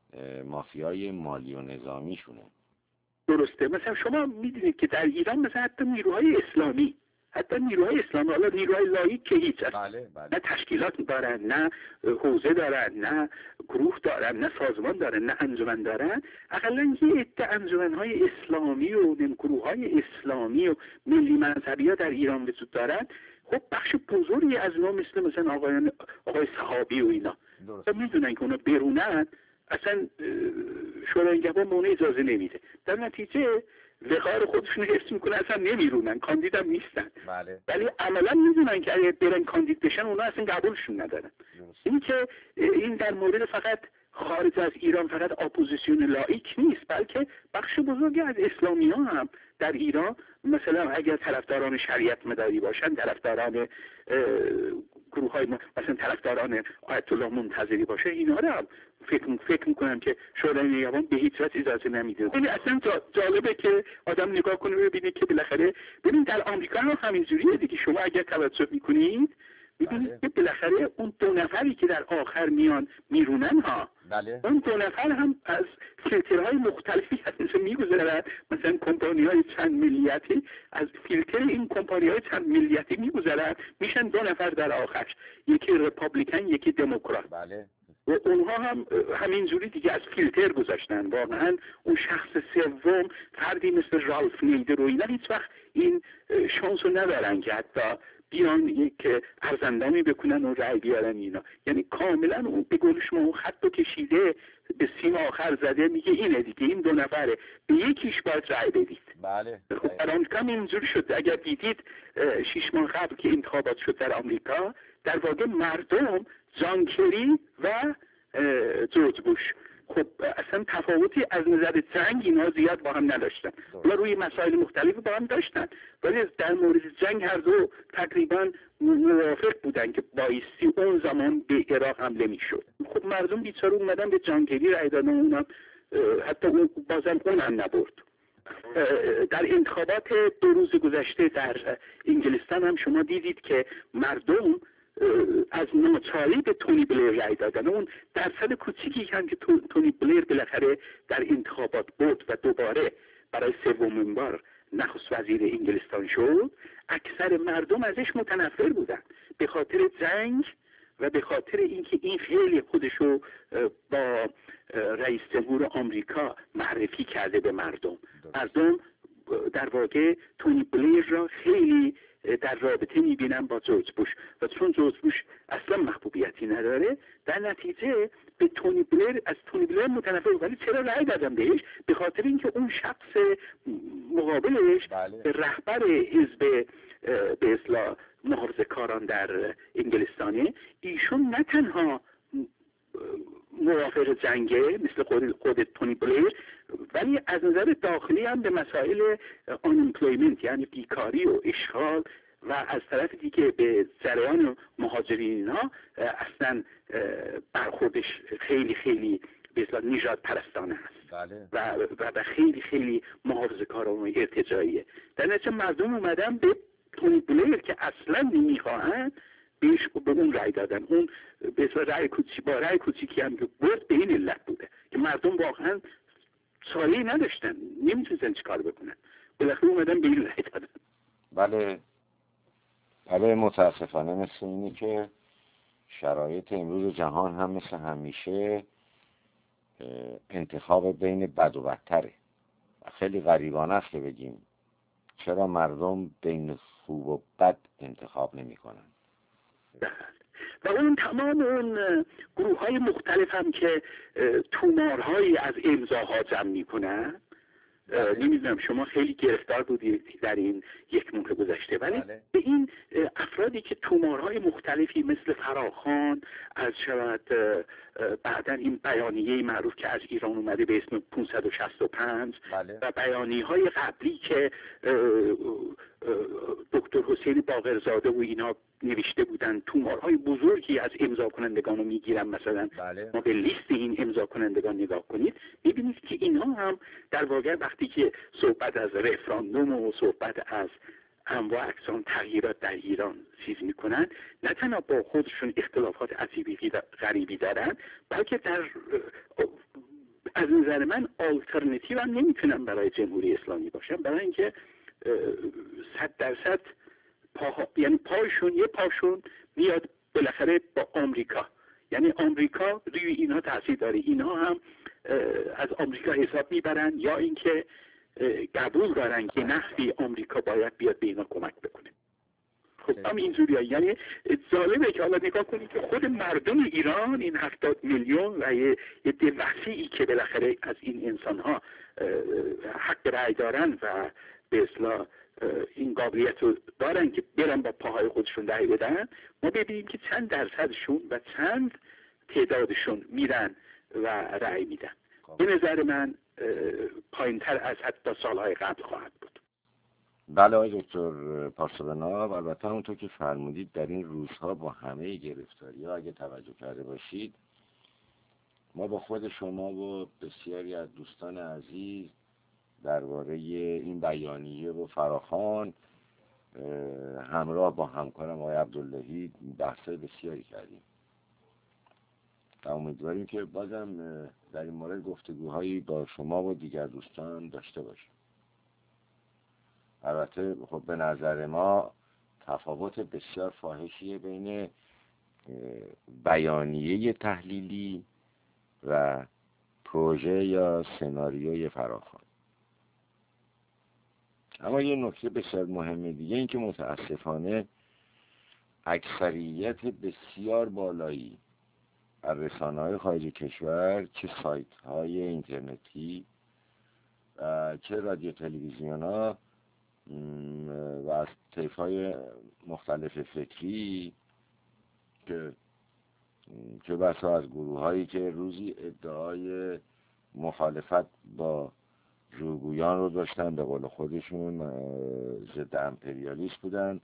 مافیای مالی و نظامی شونه. درسته. مثلا شما میدونید که در ایران مثلا حتی نیروهای اسلامی حتی نیروهای اسلامی حالا نیروهای لاییک که هیچ بله، بله. نه تشکیلات دارن، نه حوزه دارن، نه گروه دارن، نه سازمان دارن، نه انجمن دارن، اقلا یه عده انجمنهای اسلامی و گروههای اسلامی و ملی مذهبی ها در ایران وجود دارن. خب بخش بزرگی از ما مثل مثلا آقایان آقای صحابی و اینا میدونن که اونا برونن اصلا شورای نگهبان به اون اجازه نمیده، در نتیجه وقار خودشون حفظ میکنن، اصلا نمیرونن، کاندید هم نیستن. بله. ولی عملا میدونن که اگه برن کاندید بشن اونا اصلا قبولشون ندارن. این که این در مورد فقط خارج از ایران فقط اپوزیسیون لاییک نیست، بلکه بخش بزرگی از اسلامی ها هم در ایران مثلا اگر طرفداران شریعت مداری باشن، طرفداران گروه های مثلا طرفداران آیت الله منتظری باشه، اینا رو هم فکر فکر میکنم که شورای نگهبان به هیچ وجه اجازه نمیده. این اصلا جالبه که آدم نگاه کنه ببینه که بالاخره ببین در آمریکا هم همینجوریه دیگه. شما اگر توجه میکنید ببینید که بالاخره اون دو نفری که در آخر میان میرونن ها، بله. اون دو نفر هم از فیلترهای مختلفی هستن میگذرن. مثلا کمپانی های چند ملیتی از فیلتر این کمپانی های چند ملیتی میگذرن، میشن دو نفر در آخر، یکی رپابلیکن یکی دموکرات. بله. و اونها هم همینجوری دیگه از فیلتر گذاشتن. واقعا اون شخص سوم فردی مثل رالف نیدر و اینا هیچ وقت این شانس رو ندارن که حتی بیان یک ارزندامی بکنن و رأی بیارن اینا. یعنی کاملا اون به قول شما اون خط رو کشیده به سیم آخر زده، میگه اینه دیگه، این دو نفره، به یکیش باید رأی بدید. بله. خب در آمریکا اینجوری شد. اگر دیدید شش ماه قبل که انتخابات شد در آمریکا، در واقع مردم جان کری و جورج بوش خب اصلا تفاوتی از نظر جنگ اینا زیاد با هم نداشتن، ولی روی مسائل مختلفی با هم داشتن، ولی در مورد جنگ هر دو تقریبا موافق بودن که بایستی اون زمان به عراق حمله میشد. خب مردم بیچاره اومدن به جانگری رای دادن، اونم حتی اون بازم اونم نبرد. در انتخابات دو روز گذشته در انگلستان هم شما دیدید که مردم از ناچاری به تونی بلیر رای دادن. اون درصد کوچیکی هم که تونی بلیر بالاخره در انتخابات بود و دوباره برای سومین بار نخست وزیر انگلستان شد، اکثر مردم ازش متنفر بودن به خاطر جنگ و به خاطر اینکه این خیلی خودشو با رئیس جمهور آمریکا معرفی کرده به مردم. مردم در واقع تونی بلیر را خیلی در رابطه میبینن با جورج بوش و چون جورج بوش اصلا محبوبیتی نداره، در نتیجه به تونی بلیر از تونی بلیر متنفر. ولی چرا رأی دادم بهش؟ به خاطر اینکه اون شخص مقابلش بله. رهبر حزب به اصطلاح محافظه‌کاران در انگلستانه، ایشون نه تنها موافق جنگه مثل خود, خود تونی بلیر، ولی از نظر داخلی هم به مسائل unemployment یعنی بیکاری و اشغال و از طرف دیگه به جریان مهاجرین ها اصلا برخوردش خیلی خیلی به اصطلاح نژاد پرستانه هست. بله. و و خیلی خیلی محافظه‌کارانه و ارتجاعیه. در نتیجه مردم اومدن به تونی بلیر که اصلا نمیخواهند بیش به اون رای دادن. اون به اصطلاح رای کوچیکی با رای کوچیکی هم که برد به این علت بوده که مردم واقعا چاره‌ای نداشتن، نمیتونستن چیکار بکنن، بالاخره اومدن به این رای دادن. بله بله متاسفانه مثل اینی که شرایط امروز جهان هم مثل همیشه انتخاب بین بد و بدتره. خیلی غریبانه است که بگیم چرا مردم بین خوب و بد انتخاب نمی کنن. و اون تمام اون گروه های مختلف هم که تومارهایی از امضاها جمع می کنن، نمیدونم شما خیلی گرفتار بودید در این یک ماه گذشته، ولی بله. به این افرادی که تومارهای مختلفی مثل فراخان از شود بعدن این بیانیه معروف که از ایران اومده به اسم پانصد و شصت و پنج بله. و بیانیه های قبلی که دکتر حسین باقرزاده و اینا نوشته بودن، تومارهای بزرگی از امضا کنندگان رو میگیرن. مثلا بله. ما به لیست این امضا کنندگان نگاه کنید، میبینید که اینها هم در واقع وقتی که صحبت از رفراندوم و صحبت از انواع اقسام تغییرات در ایران چیز میکنن، نه تنها با خودشون اختلافات عجیبی غریبی دارن، بلکه در از نظر من آلترنتیو هم نمیتونن برای جمهوری اسلامی باشن، برای اینکه صد درصد پا یعنی پایشون یه پاشون میاد بالاخره با آمریکا، یعنی آمریکا روی اینها تاثیر داره، اینها هم از آمریکا حساب میبرن یا اینکه قبول دارن که نحوی آمریکا باید بیاد به اینا کمک بکنه. خب هم اینجوریه. یعنی جالبه که حالا نگاه کنید که خود مردم ایران این هفتاد میلیون و یه عده وسیعی که بالاخره از این انسان ها حق رأی دارن و به اصطلاح این قابلیت رو دارن که برن با پاهای خودشون رأی بدن، ما ببینیم که چند درصدشون و چند تعدادشون میرن و رأی میدن. به نظر من پایین‌تر از حتی سالهای قبل خواهد بود. بله آقای دکتر پارسابناب، البته همونطور که فرمودید در این روزها با همه گرفتاری ها اگه توجه کرده باشید، ما با خود شما و بسیاری از دوستان عزیز درباره این بیانیه و فراخوان همراه با همکارم آقای عبداللهی بحث‌های بسیاری کردیم و امیدواریم که بازم در این مورد گفتگوهایی با شما و دیگر دوستان داشته باشیم. البته خب به نظر ما تفاوت بسیار فاحشیه بین بیانیه تحلیلی و پروژه یا سناریوی فراخوان. اما یه نکته بسیار مهمه دیگه این که متاسفانه اکثریت بسیار بالایی از رسانه‌های خارج کشور، چه سایت‌های اینترنتی و چه رادیو تلویزیون‌ها و از طیف‌های مختلف فکری که چه بسا از گروه هایی که روزی ادعای مخالفت با جوگویان رو داشتن، به قول خودشون ضد امپریالیست بودن،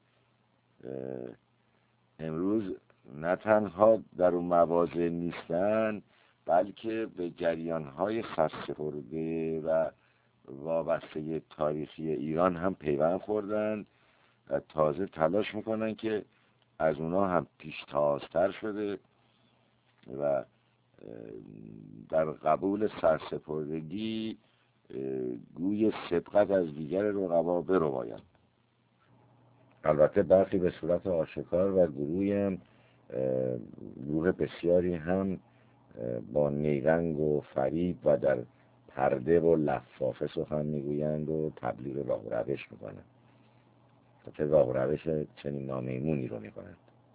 امروز نه تنها در اون مواضع نیستن، بلکه به جریان‌های سرسپرده و وابسته تاریخی ایران هم پیوند خوردن و تازه تلاش میکنن که از اونا هم پیشتازتر شده و در قبول سرسپردگی گوی سبقت از دیگر رقبا بربایند. البته برخی به صورت آشکار و گروهی هم گروه بسیاری هم با نیرنگ و فریب و در پرده و لفافه سخن میگویند و تبلیغ راه و روش میکنند. حتی راه و روش چنین نامیمونی رو میکنند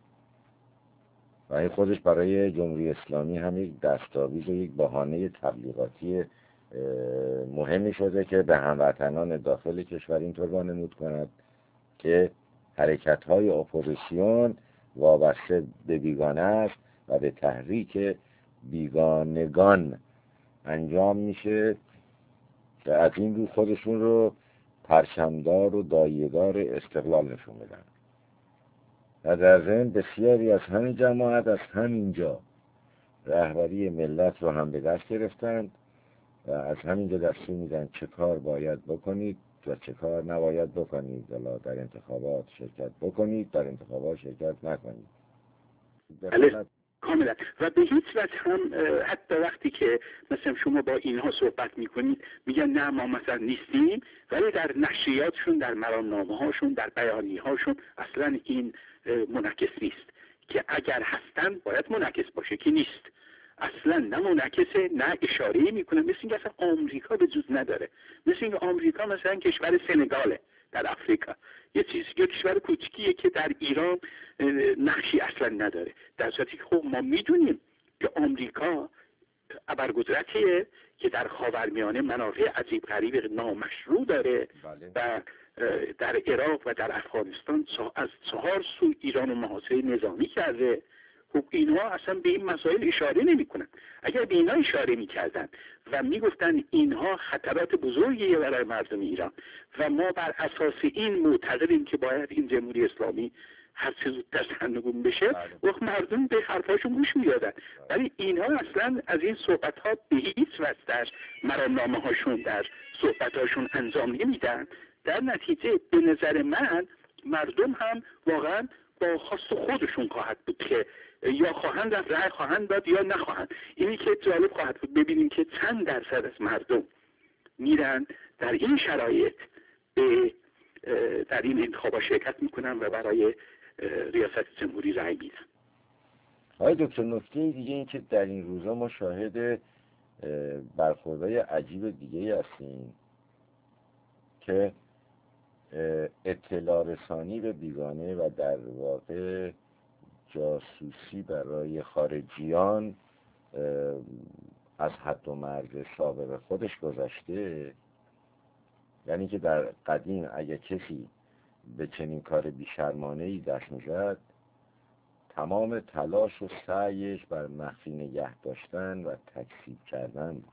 و این خودش برای جمهوری اسلامی هم یک دستاویز و یک بهانه تبلیغاتی مهمی شده که به هموطنان داخل کشور اینطور وانمود کند که حرکت‌های اپوزیسیون وابسته به بیگانه است و به تحریک بیگانگان انجام میشه که از این رو خودشون رو پرچمدار و دایه‌دار استقلال نشون بدن. و در ضمن بسیاری از همین جماعت از همینجا رهبری ملت رو هم به دست گرفتند و از همینجا دستور میدن چه کار باید بکنید و چه کار نباید بکنید. حالا در انتخابات شرکت بکنید، در انتخابات شرکت نکنید. بله کاملا. و به هیچ وجه هم حتی وقتی که مثلا شما با اینها صحبت میکنید میگن نه ما مثلا نیستیم، ولی در نشریاتشون، در مرامنامه هاشون، در بیانیه هاشون اصلا این منعکس نیست که اگر هستن باید منعکس باشه که نیست. اصلا نه منعکسه نه اشاره میکنه. مثل اینکه اصلا آمریکا وجود نداره. مثل اینکه آمریکا مثلا کشور سنگاله در افریقا، یه چیز یه کشور کوچیکیه که در ایران نقشی اصلا نداره، در صورتی که خب ما میدونیم که آمریکا ابرقدرتیه که در خاورمیانه منافع عجیب غریب نامشروع داره. بله. و در عراق و در افغانستان از چهار سو ایران و محاصره نظامی کرده. خب اینها اصلا به این مسائل اشاره نمی کنن. اگر به اینها اشاره می کردن و می گفتن اینها خطرات بزرگیه برای مردم ایران و ما بر اساس این معتقدیم که باید این جمهوری اسلامی هر چه زودتر سرنگون بشه، وقت مردم به حرفاشون گوش میدادن. ولی اینها اصلا از این صحبت ها به هیچ وجه در مرامنامه هاشون، در صحبت هاشون انجام نمیدن. در نتیجه به نظر من مردم هم واقعا با خواست خودشون خواهد بود که یا خواهند از رأی خواهند داد یا نخواهند. اینی که جالب خواهد بود ببینیم که چند درصد از مردم میرن در این شرایط به در این انتخابات شرکت میکنن و برای ریاست جمهوری رأی میدن. آقای دکتر، نکته دیگه این که در این روزا ما شاهد برخوردهای عجیب دیگه هستیم که اطلاع رسانی به بیگانه و در واقع جاسوسی برای خارجیان از حد و مرز سابق خودش گذشته. یعنی که در قدیم اگه کسی به چنین کار بیشرمانه‌ای دست می‌زد، تمام تلاش و سعیش بر مخفی نگه داشتن و تکذیب کردن بود.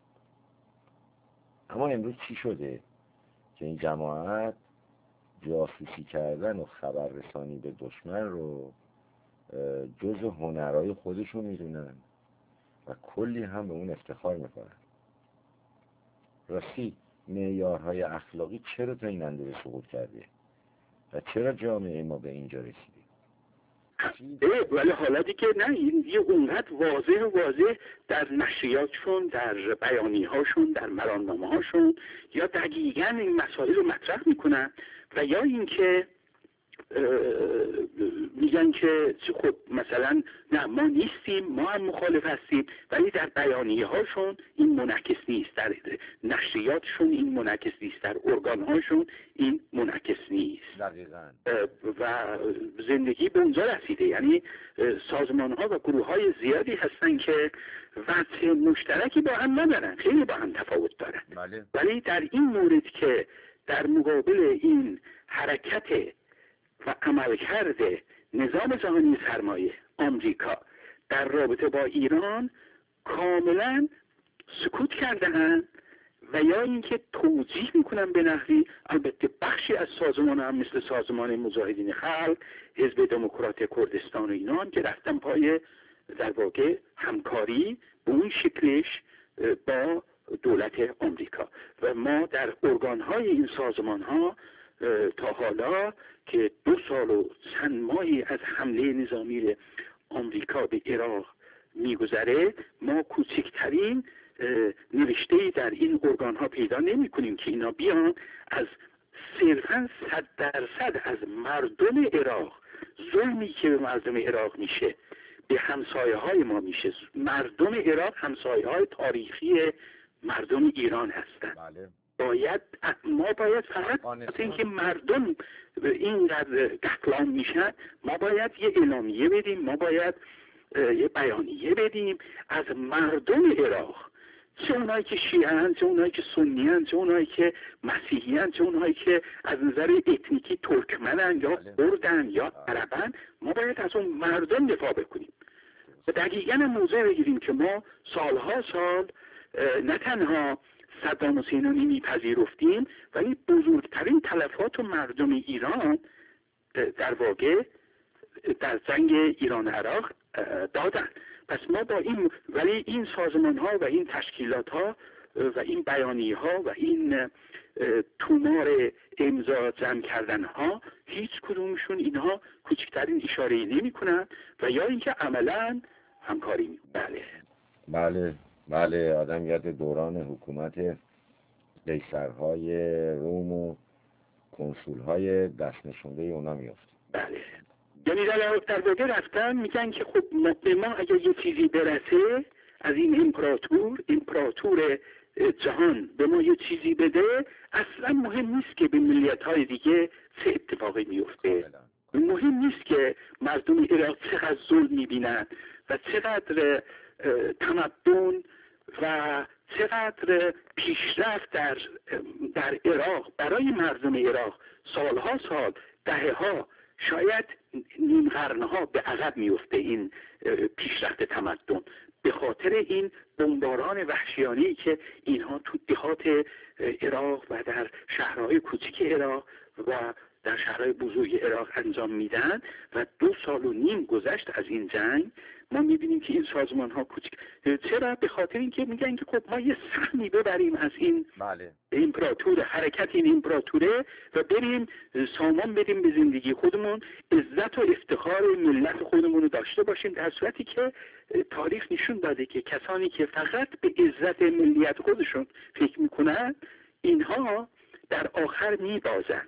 اما امروز چی شده که این جماعت جاسوسی کردن و خبر رسانی به دشمن رو جزء هنرهای خودشون میدونن و کلی هم به اون افتخار میکنن؟ راستی معیارهای اخلاقی چرا تا این اندازه سقوط کرده و چرا جامعه ما به اینجا رسیده؟ ولی حالاتی که نه این یه اونقدر واضح و واضح در نشریاتشون، در بیانیه هاشون، در مرامنامه هاشون یا دقیقاً این مسائل رو مطرح میکنن و یا اینکه میگن که خب مثلا نه ما نیستیم، ما هم مخالف هستیم، ولی در بیانیه هاشون این منعکس نیست، در نشریاتشون این منعکس نیست، در ارگان هاشون این منعکس نیست. دقیقاً. و زندگی به اونجا رسیده. یعنی سازمان ها و گروه های زیادی هستن که وجه مشترکی با هم ندارن، خیلی با هم تفاوت دارن. بله. ولی در این مورد که در مقابل این حرکت و عملکرد نظام جهانی سرمایه آمریکا در رابطه با ایران کاملا سکوت کرده‌اند و یا اینکه توجیه میکنن به نحوی، البته بخشی از سازمان هم مثل سازمان مجاهدین خلق، حزب دموکرات کردستان و اینا هم که رفتن پای در واقع همکاری به اون شکلش با دولت آمریکا. و ما در ارگان‌های این سازمان‌ها تا حالا که دو سال و چند ماهی از حمله نظامی آمریکا به عراق میگذره، ما کوچکترین نوشته‌ای در این ارگان‌ها پیدا نمی‌کنیم که اینا بیان از صرفاً صد درصد از مردم عراق، ظلمی که به مردم عراق میشه، به همسایه های ما میشه. مردم عراق همسایه های تاریخی مردم ایران هستند. بله. باید ما باید فقط از اینکه مردم اینقدر قتلام میشن، ما باید یه اعلامیه بدیم، ما باید یه بیانیه بدیم از مردم عراق، چه اونایی که شیعه‌اند، چه اونایی که سنی‌اند، چه اونایی که مسیحی‌اند، چه اونایی که از نظر اتنیکی ترکمنن یا کردن یا عربن، ما باید از اون مردم دفاع بکنیم و دقیقاً موضع بگیریم که ما سالها سال نه تنها صدام حسینی میپذیرفتیم، ولی بزرگترین تلفات و مردم ایران در واقع در جنگ ایران عراق دادن. پس ما با این، ولی این سازمان ها و این تشکیلات ها و این بیانیه ها و این تومار امضا جمع کردن ها، هیچ کدومشون اینها کوچکترین اشاره نمی کنن و یا اینکه عملا همکاری می کنن. بله بله بله آدم یاد دوران حکومت قیصرهای روم و کنسولهای دست نشونده اونا میفته. بله، یعنی در در واقع رفتن میگن که خب به ما اگر یه چیزی برسه از این امپراتور امپراتور جهان به ما یه چیزی بده، اصلا مهم نیست که به ملیت‌های دیگه چه اتفاقی میفته، مهم نیست که مردم عراق چقدر ظلم میبینن و چقدر تمدن و چقدر پیشرفت در در عراق برای مردم عراق سالها سال، دهه ها، شاید نیم قرنها به عقب میفته این پیشرفت تمدن به خاطر این بمباران وحشیانه‌ای که اینها تو دهات عراق و در شهرهای کوچیک عراق و در شهرهای بزرگ عراق انجام میدن. و دو سال و نیم گذشت از این جنگ، ما میبینیم که این سازمان ها کوچک. چرا؟ به خاطر اینکه میگن که خب ما یه سهمی ببریم از این بله. امپراتور، حرکت این امپراتوره و بریم سامان بدیم به زندگی خودمون، عزت و افتخار ملت خودمون رو داشته باشیم، در صورتی که تاریخ نشون داده که کسانی که فقط به عزت ملیت خودشون فکر میکنن، اینها در آخر میبازن،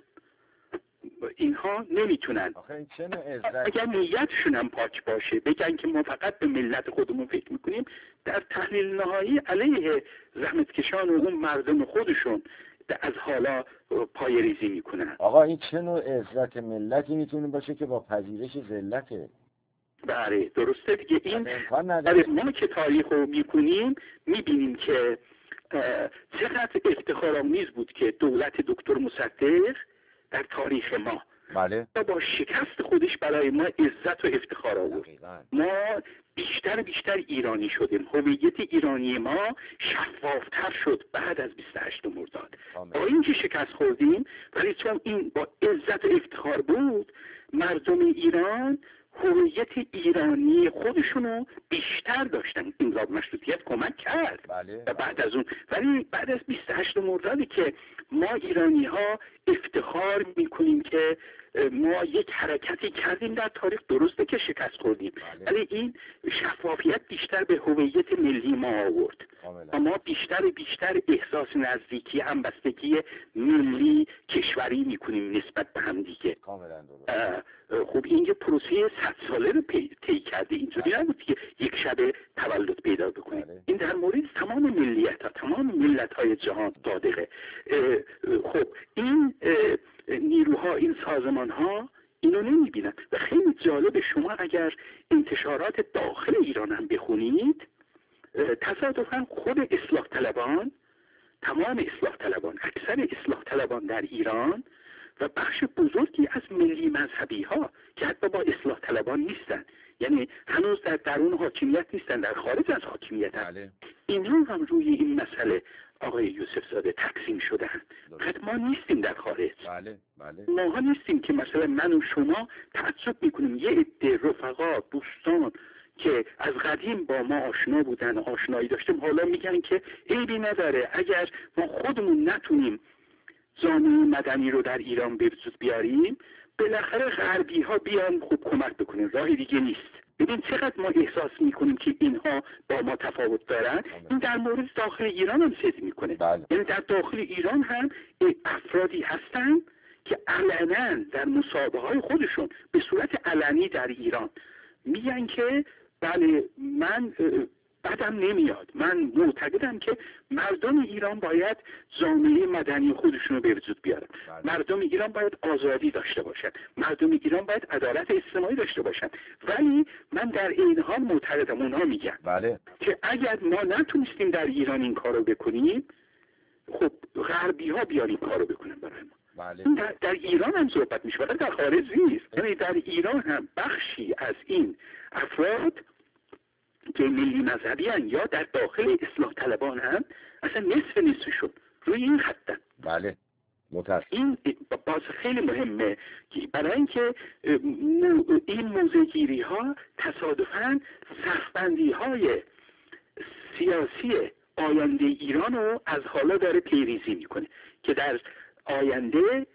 اینها نمیتونن. اگر نیتشون هم پاک باشه، بگن که ما فقط به ملت خودمون فکر میکنیم، در تحلیل نهایی علیه زحمتکشان و اون مردم خودشون از حالا پای ریزی میکنن. آقا این چه نوع عزت ملتی میتونه باشه که با پذیرش ذلته؟ بله درسته دیگه. این برای ما که تاریخ رو میکنیم میبینیم که چقدر افتخارآمیز بود که دولت دکتر مصدق در تاریخ ما بله. با شکست خودش برای ما عزت و افتخار آورد. ما بیشتر بیشتر ایرانی شدیم، هویت ایرانی ما شفافتر شد بعد از بیست و هشتم مرداد. با اینکه شکست خوردیم، ولی چون این با عزت و افتخار بود، مردم ایران هویت ایرانی خودشونو بیشتر داشتن. انقلاب مشروطیت کمک کرد. بله. و بعد از اون، ولی بعد از بیست و هشتم مردادی که ما ایرانی ها افتخار میکنیم که ما یک حرکتی کردیم در تاریخ، درسته که شکست خوردیم، بله. ولی این شفافیت بیشتر به هویت ملی ما آورد و ما بیشتر بیشتر احساس نزدیکی، همبستگی ملی کشوری میکنیم نسبت به هم دیگه. خب این یه پروسه صد ساله رو طی کرده، اینجوری نبود که یک شب تولد پیدا بکنیم. بله. این در مورد تمام ملیت ها، تمام ملت های جهان صادقه. خب این نیروها، این سازمان ها اینو نمیبینن و خیلی جالب، شما اگر انتشارات داخل ایران هم بخونید، تصادفاً خود اصلاح طلبان، تمام اصلاح طلبان، اکثر اصلاح طلبان در ایران و بخش بزرگی از ملی مذهبی ها که حتی با اصلاح طلبان نیستن، یعنی هنوز در درون حاکمیت نیستن، در خارج از حاکمیت هستن. بله. اینها هم روی این مسئله آقای یوسف زاده تقسیم شدن. فقط ما نیستیم در خارج. بله بله. ما نیستیم که مثلا من و شما تعصب میکنیم. یه عده رفقا، دوستان که از قدیم با ما آشنا بودن، آشنایی داشتیم، حالا میگن که عیبی نداره اگر ما خودمون نتونیم جامعه مدنی رو در ایران به وجود بیاریم، بالاخره غربی ها بیان خوب کمک بکنن، راه دیگه نیست. ببین چقدر ما احساس میکنیم که اینها با ما تفاوت دارن. این در مورد داخل ایران هم صدق میکنه. بله. یعنی در داخل ایران هم افرادی هستن که علنا در مصاحبه های خودشون به صورت علنی در ایران میگن که بله من بدم نمیاد، من معتقدم که مردم ایران باید جامعه مدنی خودشون رو به وجود بیارن. بله. مردم ایران باید آزادی داشته باشن، مردم ایران باید عدالت اجتماعی داشته باشن. ولی من در این حال معتقدم، اونها میگن بله. که اگر ما نتونستیم در ایران این کارو بکنیم، خب غربی ها بیان این کارو بکنن برای ما. بله. در, در ایران هم صحبت میشه، فقط در خارج نیست. یعنی در ایران هم بخشی از این افراد که ملی مذهبی هن یا در داخل اصلاح طلبان هم اصلا نصف نصفشون روی این خطن. بله متاسف. این باز خیلی مهمه برای اینکه این موضع‌گیری ها تصادفاً صفبندی های سیاسی آینده ایران رو از حالا داره پیریزی میکنه که در آینده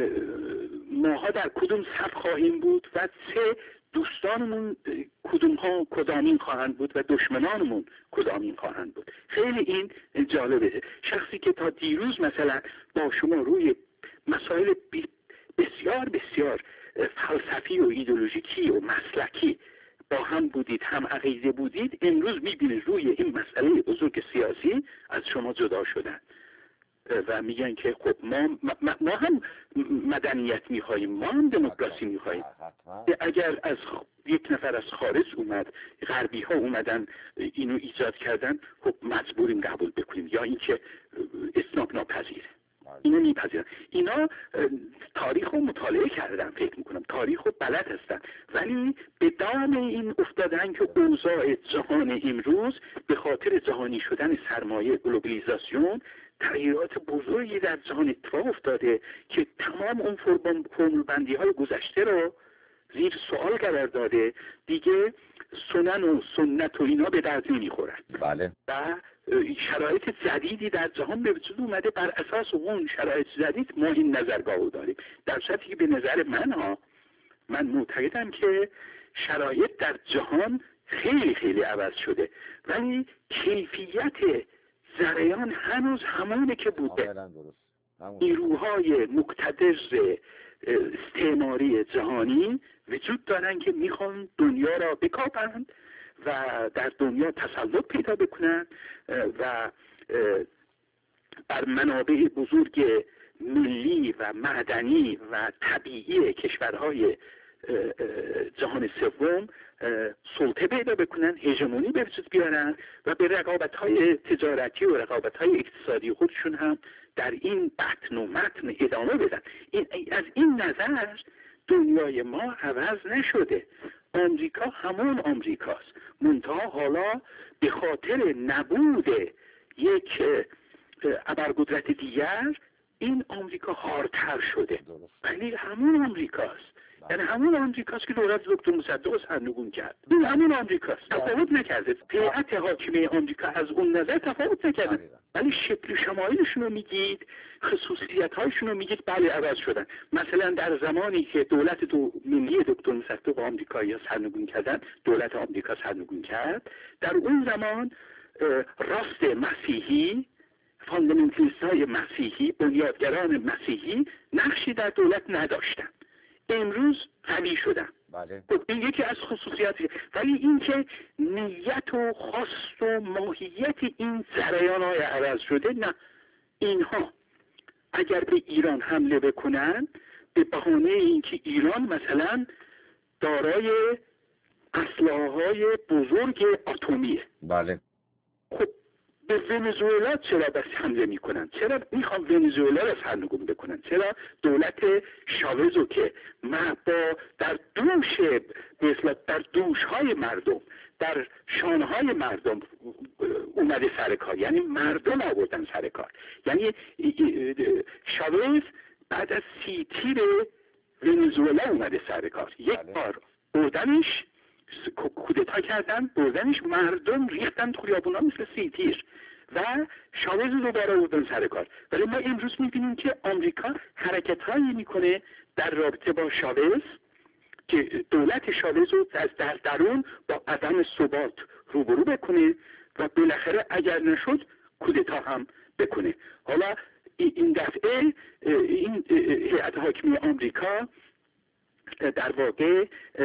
ماها در کدوم صف خواهیم بود و چه دوستانمون کدوم ها کدامین خواهند بود و دشمنانمون کدامین خواهند بود. خیلی این جالبه. شخصی که تا دیروز مثلا با شما روی مسائل بسیار بسیار فلسفی و ایدئولوژیکی و مسلکی با هم بودید، هم عقیده بودید، امروز میبینید روی این مسئله بزرگ سیاسی از شما جدا شدن و میگن که خب ما, ما, ما هم مدنیت میخواییم، ما هم دموکراسی میخواییم. اگر از یک نفر از خارج اومد، غربی ها اومدن اینو ایجاد کردن، خب مجبوریم قبول بکنیم، یا اینکه اسناد ناپذیره. اینو میپذیرن. اینا تاریخ رو مطالعه کردن، فکر میکنم تاریخ رو بلد هستن، ولی به دام این افتادن که اوضاع جهان امروز به خاطر جهانی شدن سرمایه، گلوبالیزاسیون، تغییرات بزرگی در جهان اتفاق افتاده که تمام اون فرمول بندی های گذشته رو زیر سوال قرار داده. دیگه سنن و سنت و اینا به درد نمیخورن. بله. و شرایط جدیدی در جهان به وجود اومده، بر اساس اون شرایط جدید ما این نظرگاه رو داریم. در صورتی که به نظر من ها من معتقدم که شرایط در جهان خیلی خیلی عوض شده، ولی کیفیت جریان هنوز همونه که بوده. نیروهای مقتدر استعماری جهانی وجود دارن که میخوان دنیا را بکاپند و در دنیا تسلط پیدا بکنن و بر منابع بزرگ ملی و معدنی و طبیعی کشورهای جهان سوم سلطه پیدا بکنن، هژمونی به وجود بیارن و به رقابت‌های تجارتی و رقابت‌های اقتصادی خودشون هم در این بطن و متن ادامه بدن. این از این نظر دنیای ما عوض نشده. آمریکا همون آمریکاست، منتها حالا به خاطر نبود یک ابرقدرت دیگر این آمریکا هارتر شده، ولی همون آمریکاست. یعنی همون آمریکاست که دولت دکتر مصدق سرنگون کرد. این همون آمریکاست، تفاوت نکرده. هیئت حاکمه آمریکا از اون نظر تفاوت نکرده، ولی شکل شمایلشون رو میگید، خصوصیت هایشون رو میگید بله عوض شدن. مثلا در زمانی که دولت دو ملی دکتر مصدق آمریکایی سرنگون کردن، دولت آمریکا سرنگون کرد، در اون زمان راست مسیحی، فاندامنتالیست های مسیحی، بنیادگران مسیحی نقشی در دولت نداشتن. امروز قوی شدن. بله. خب این یکی از خصوصیاتی، ولی اینکه نیت و خواست و ماهیت این جریان های عوض شده نه. اینها اگر به ایران حمله بکنن به بهانه اینکه ایران مثلا دارای اسلحه های بزرگ اتمیه، بله، خب به ونزوئلا چرا بس حمله میکنن؟ چرا میخوان ونزوئلا را سرنگون بکنن؟ چرا دولت شاوزو که با در دوش مثلا در دوش های مردم، در شانه های مردم اومده سر کار، یعنی مردم آوردن سر کار، یعنی شاوز بعد از سی تیر ونزوئلا اومده سر کار، یک بار بردنش کودتا کردن، بردنش، مردم ریختن تو خیابونا مثل سی تیر و شاوز دوباره آوردن سر کار. ولی ما امروز میبینیم که آمریکا حرکت هایی میکنه در رابطه با شاوز که دولت شاوز رو از در درون با عدم ثبات روبرو بکنه و بالاخره اگر نشد کودتا هم بکنه. حالا این دفعه این هیئت حاکمه آمریکا در واقع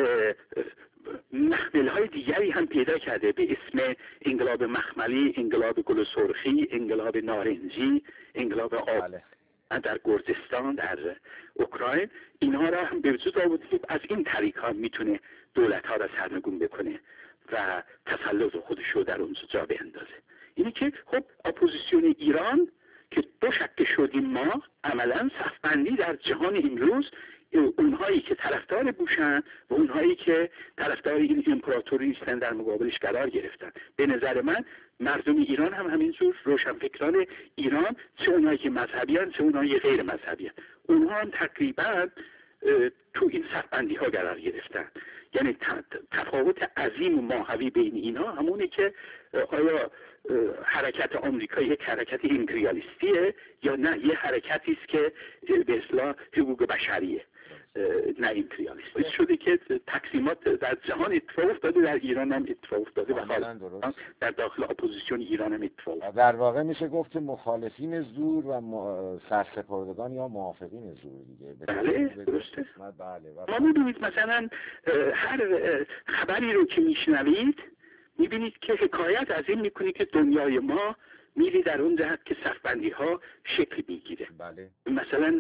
محمل های دیگری هم پیدا کرده به اسم انقلاب مخملی، انقلاب گل سرخی، انقلاب نارنجی، انقلاب آب در گرجستان، در اوکراین. اینها را هم به وجود آورده که از این طریق ها میتونه دولت ها را سرنگون بکنه و تسلط خودش رو در اونجا جا بیندازه. اینی که خب اپوزیسیون ایران که دو شکه شدیم ما، عملا صفبندی در جهان امروز، اونهایی که طرفدار بوشن و اونهایی که طرفدار این امپراتوری هستن در مقابلش قرار گرفتن. به نظر من مردم ایران هم همینجور، روشنفکران ایران، چه اونهایی که مذهبی هستند چه اونهایی غیر مذهبی هستند، اونها هم تقریبا تو این صفبندی ها قرار گرفتن. یعنی تفاوت عظیم و ماهوی بین اینها همونه که آیا حرکت آمریکا یک حرکت امپریالیستیه یا نه یه حرکتی است که به اصطلاح حقوق بشریه، نه امپریالیست شده که تقسیمات در جهان اتفاق افتاده، در ایران هم اتفاق افتاده و در داخل اپوزیسیون ایران هم اتفاق افتاده. در واقع میشه گفت که مخالفین زور و م... سرسپردگان یا موافقین زور دیگه. بله درسته. بله. ما میبینید مثلا هر خبری رو که میشنوید میبینید که حکایت از این میکنی که دنیای ما میری در اون جهت که صفبندی ها شکل میگیره. بله. مثلا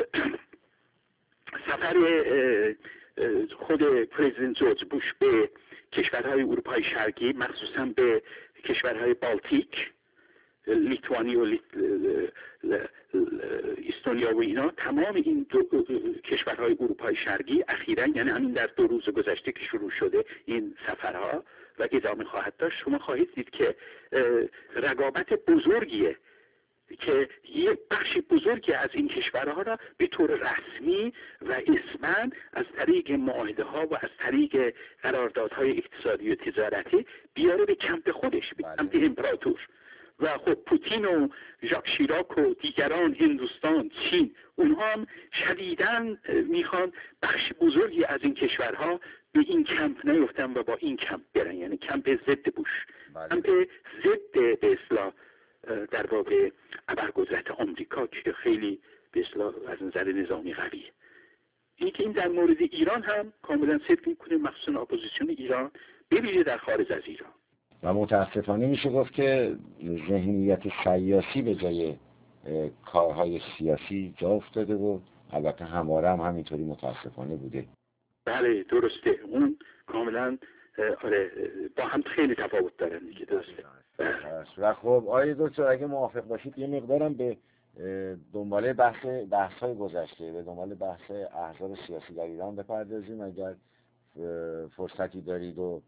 سفر خود پرزیدنت جورج بوش به کشورهای اروپای شرقی، مخصوصا به کشورهای بالتیک، لیتوانی و لیت... استونیا و اینا، تمام این دو کشورهای اروپای شرقی اخیراً، یعنی همین در دو روز گذشته که شروع شده این سفرها و ادامه خواهد داشت، شما خواهید دید که رقابت بزرگیه که یک بخش بزرگی از این کشورها را به طور رسمی و اسماً از طریق معاهده ها و از طریق قراردادهای اقتصادی و تجارتی بیاره به کمپ خودش، به کمپ امپراتور. و خب پوتین و ژاک شیراک و دیگران، هندوستان، چین، اونها هم شدیداً میخوان بخش بزرگی از این کشورها به این کمپ نیفتن و با این کمپ برن، یعنی کمپ ضد بوش، کمپ ضد به اصطلاح در واقع ابرقدرت آمریکا که خیلی به اصطلاح از نظر نظامی قویه. این که این در مورد ایران هم کاملا صدق میکنه، مخصوصا اپوزیسیون ایران ببینید در خارج از ایران. و متاسفانه میشه گفت که ذهنیت سیاسی به جای کارهای سیاسی جا افتاده و البته همواره هم همینطوری متاسفانه بوده. بله درسته، اون کاملا آره با هم خیلی تفاوت دارن دیگه. درسته. و خب آقای دکتر اگه موافق باشید یه مقدارم به دنباله بحث بحث های گذشته، به دنبال بحث احزاب سیاسی در ایران بپردازیم اگر فرصتی دارید. و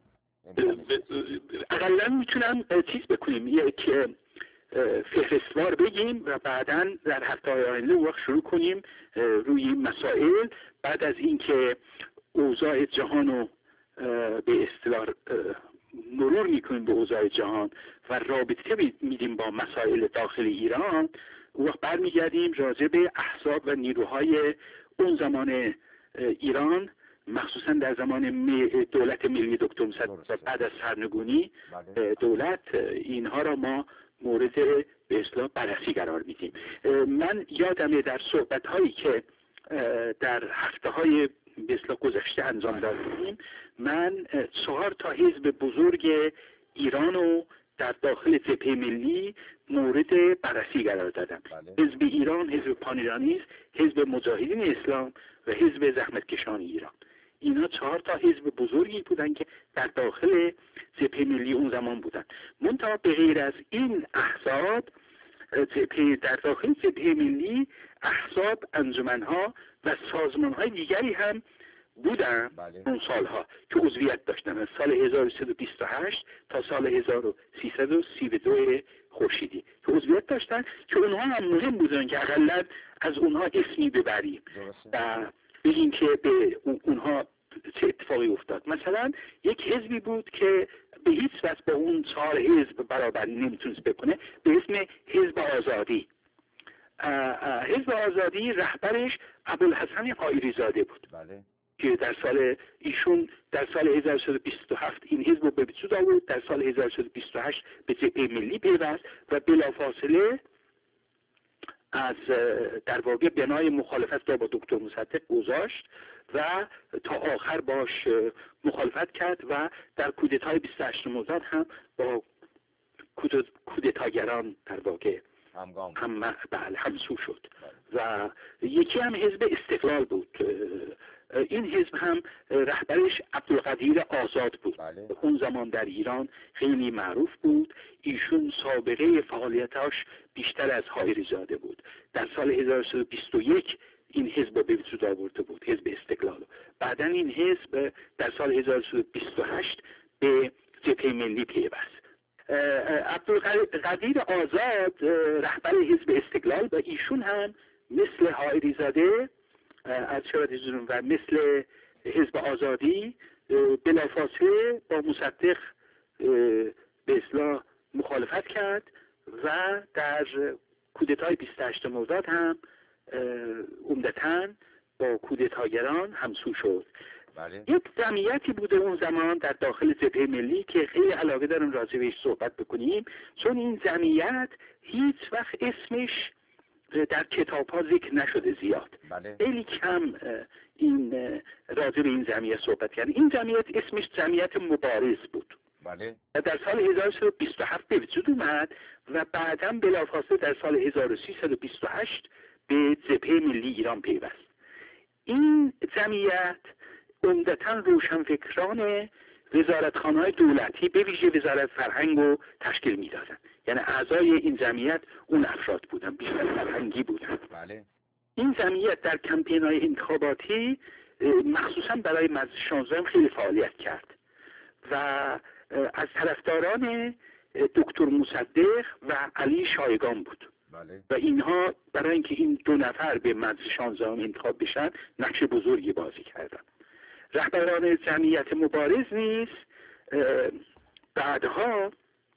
اقلا میتونم چیز بکنیم، یک فهرستوار بگیم و بعداً در هفته های آینده وقت شروع کنیم روی این مسائل. بعد از اینکه اوضاع جهان رو به اصطلاح مرور میکنیم به اوضاع جهان و رابطه میدیم با مسائل داخل ایران، وقت برمیگردیم راجع به احزاب و نیروهای اون زمان ایران، مخصوصا در زمان دولت ملی دکتر مصدق بعد از سرنگونی دولت، اینها را ما مورد به اصطلاح بررسی قرار میدیم. من یادمه در صحبت هایی که در هفته های به اصطلاح گذشته انجام دادیم، من چهار تا حزب بزرگ ایران رو در داخل جبهه ملی مورد بررسی قرار دادم. حزب ایران، حزب پان ایرانیست، حزب مجاهدین اسلام و حزب زحمتکشان ایران. اینا چهار تا حزب بزرگی بودن که در داخل جبهه ملی اون زمان بودن. منتها به غیر از این احزاب در داخل جبهه ملی احزاب، انجمنها و سازمانهای دیگری هم بودن بله. اون سالها که عضویت داشتن از سال هزار و سیصد و بیست و هشت تا سال هزار و سیصد و سی و دو خورشیدی که عضویت داشتن که اونها هم مهم بودن که اقلا از اونها اسمی ببریم و بگیم که به اونها چه اتفاقی افتاد. مثلا یک حزبی بود که به هیچ وجه با اون چهار حزب برابری نمیتونست بکنه، به اسم حزب آزادی. حزب آزادی رهبرش ابوالحسن حائری زاده بود. بله. که در سال ایشون در سال هزار و سیصد و بیست و هفت این حزب رو به وجود آورد، در سال هزار و سیصد و بیست و هشت به جبهه ملی پیوست و بلافاصله از در واقع بنای مخالفت را با دکتر مصدق گذاشت و تا آخر باش مخالفت کرد و در کودتای بیست و هشتم مرداد هم با کودتاگران در واقع همگام هم بله همسو شد. و یکی هم حزب استقلال بود. این حزب هم رهبرش عبدالقدیر آزاد بود. بله. اون زمان در ایران خیلی معروف بود. ایشون سابقه فعالیتاش بیشتر از حائری زاده بود. در سال هزار و سیصد و بیست و یک این حزب به وجود آورده بود، حزب استقلال. بعداً این حزب در سال هزار و سیصد و بیست و هشت به جبهه ملی پیوست. عبدالقدیر آزاد رهبر حزب استقلال و ایشون هم مثل حائری زاده از شورای جنوب و مثل حزب آزادی بلافاصله با مصدق به اصطلاح مخالفت کرد و در کودتای بیست و هشتم مرداد هم عمدتاً با کودتاگران همسو شد. بله. یک جمعیتی بوده اون زمان در داخل جبهه ملی که خیلی علاقه دارم راجع بهش صحبت بکنیم، چون این جمعیت هیچ وقت اسمش در کتاب ها ذکر نشده زیاد. بله. خیلی کم این راجع به این جمعیت صحبت کردن. این جمعیت اسمش جمعیت مبارز بود. بله. در سال هزار و سیصد و بیست و هفت به وجود اومد و بعداً بلافاصله در سال هزار و سیصد و بیست و هشت به جبهه ملی ایران پیوست. این جمعیت عمدتاً روشنفکران وزارتخانه‌های دولتی به ویژه وزارت فرهنگ رو تشکیل میدادن. یعنی اعضای این جمعیت اون افراد بودن، بیشتر فرهنگی بودن. بله. این جمعیت در کمپین‌های انتخاباتی مخصوصاً برای مجلس شانزدهم خیلی فعالیت کرد و از طرفداران دکتر مصدق و علی شایگان بود. بله. و اینها برای اینکه این دو نفر به مجلس شانزدهم انتخاب بشن نقش بزرگی بازی کردن. رهبران جمعیت مبارز نیز بعدها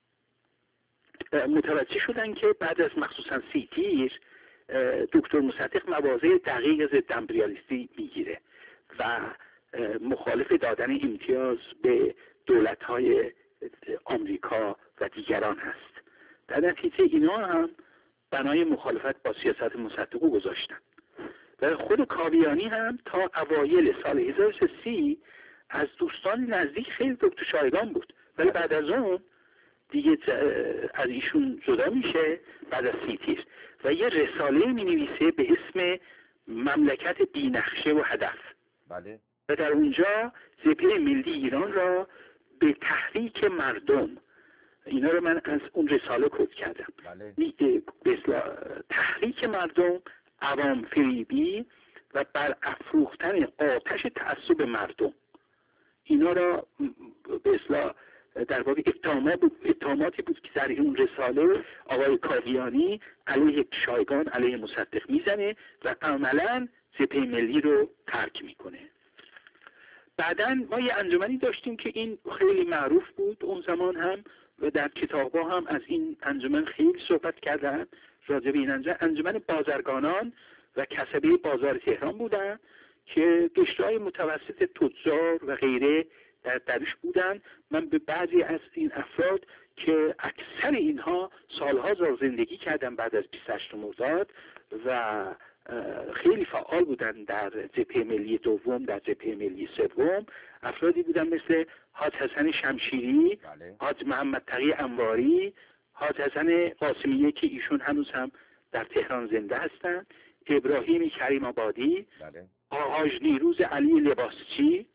متوجه شدن که بعد از مخصوصا سی تیر دکتر مصدق مواضع دقیق ضد امپریالیستی میگیره و مخالف دادن امتیاز به دولت‌های آمریکا و دیگران هست. در نتیجه اینا هم بنای مخالفت با سیاست مصدق گذاشتن و خود کاویانی هم تا اوایل سال هزار و سیصد و سی از دوستان نزدیک خیلی دکتر شایگان بود، ولی بعد از اون دیگه از ایشون جدا میشه بعد از سی تیر و یه رساله می نویسه به اسم مملکت بی نقشه و هدف. بله. و در اونجا جبهه ملی ایران را به تحریک مردم، اینا رو من از اون رساله کد کردم. بله. به تحریک مردم، عوام فریبی و بر افروختن آتش تعصب مردم، اینا را به اصطلاح در واقع اتهاماتی بود که در اون رساله آقای کاویانی علیه شایگان علیه مصدق میزنه و عملاً جبهه ملی رو ترک میکنه. بعداً ما یه انجمنی داشتیم که این خیلی معروف بود اون زمان هم و در کتاب‌ها هم از این انجمن خیلی صحبت کردن راجع به این انجمن. انجمن بازرگانان و کسبه بازار تهران بودن که قشرهای متوسط تجار و غیره در درش بودن. من به بعضی از این افراد که اکثر اینها سالها زندگی کردن بعد از بیست و هشتم مرداد و خیلی فعال بودن در جبهه ملی دوم، در جبهه ملی سوم، افرادی بودن مثل حاج حسن شمشیری، بله. حاج محمد تقی انواری، حاج حسن قاسمیه که ایشون هنوز هم در تهران زنده هستن، ابراهیم کریم آبادی، بله. حاج نیروز علی لباسچی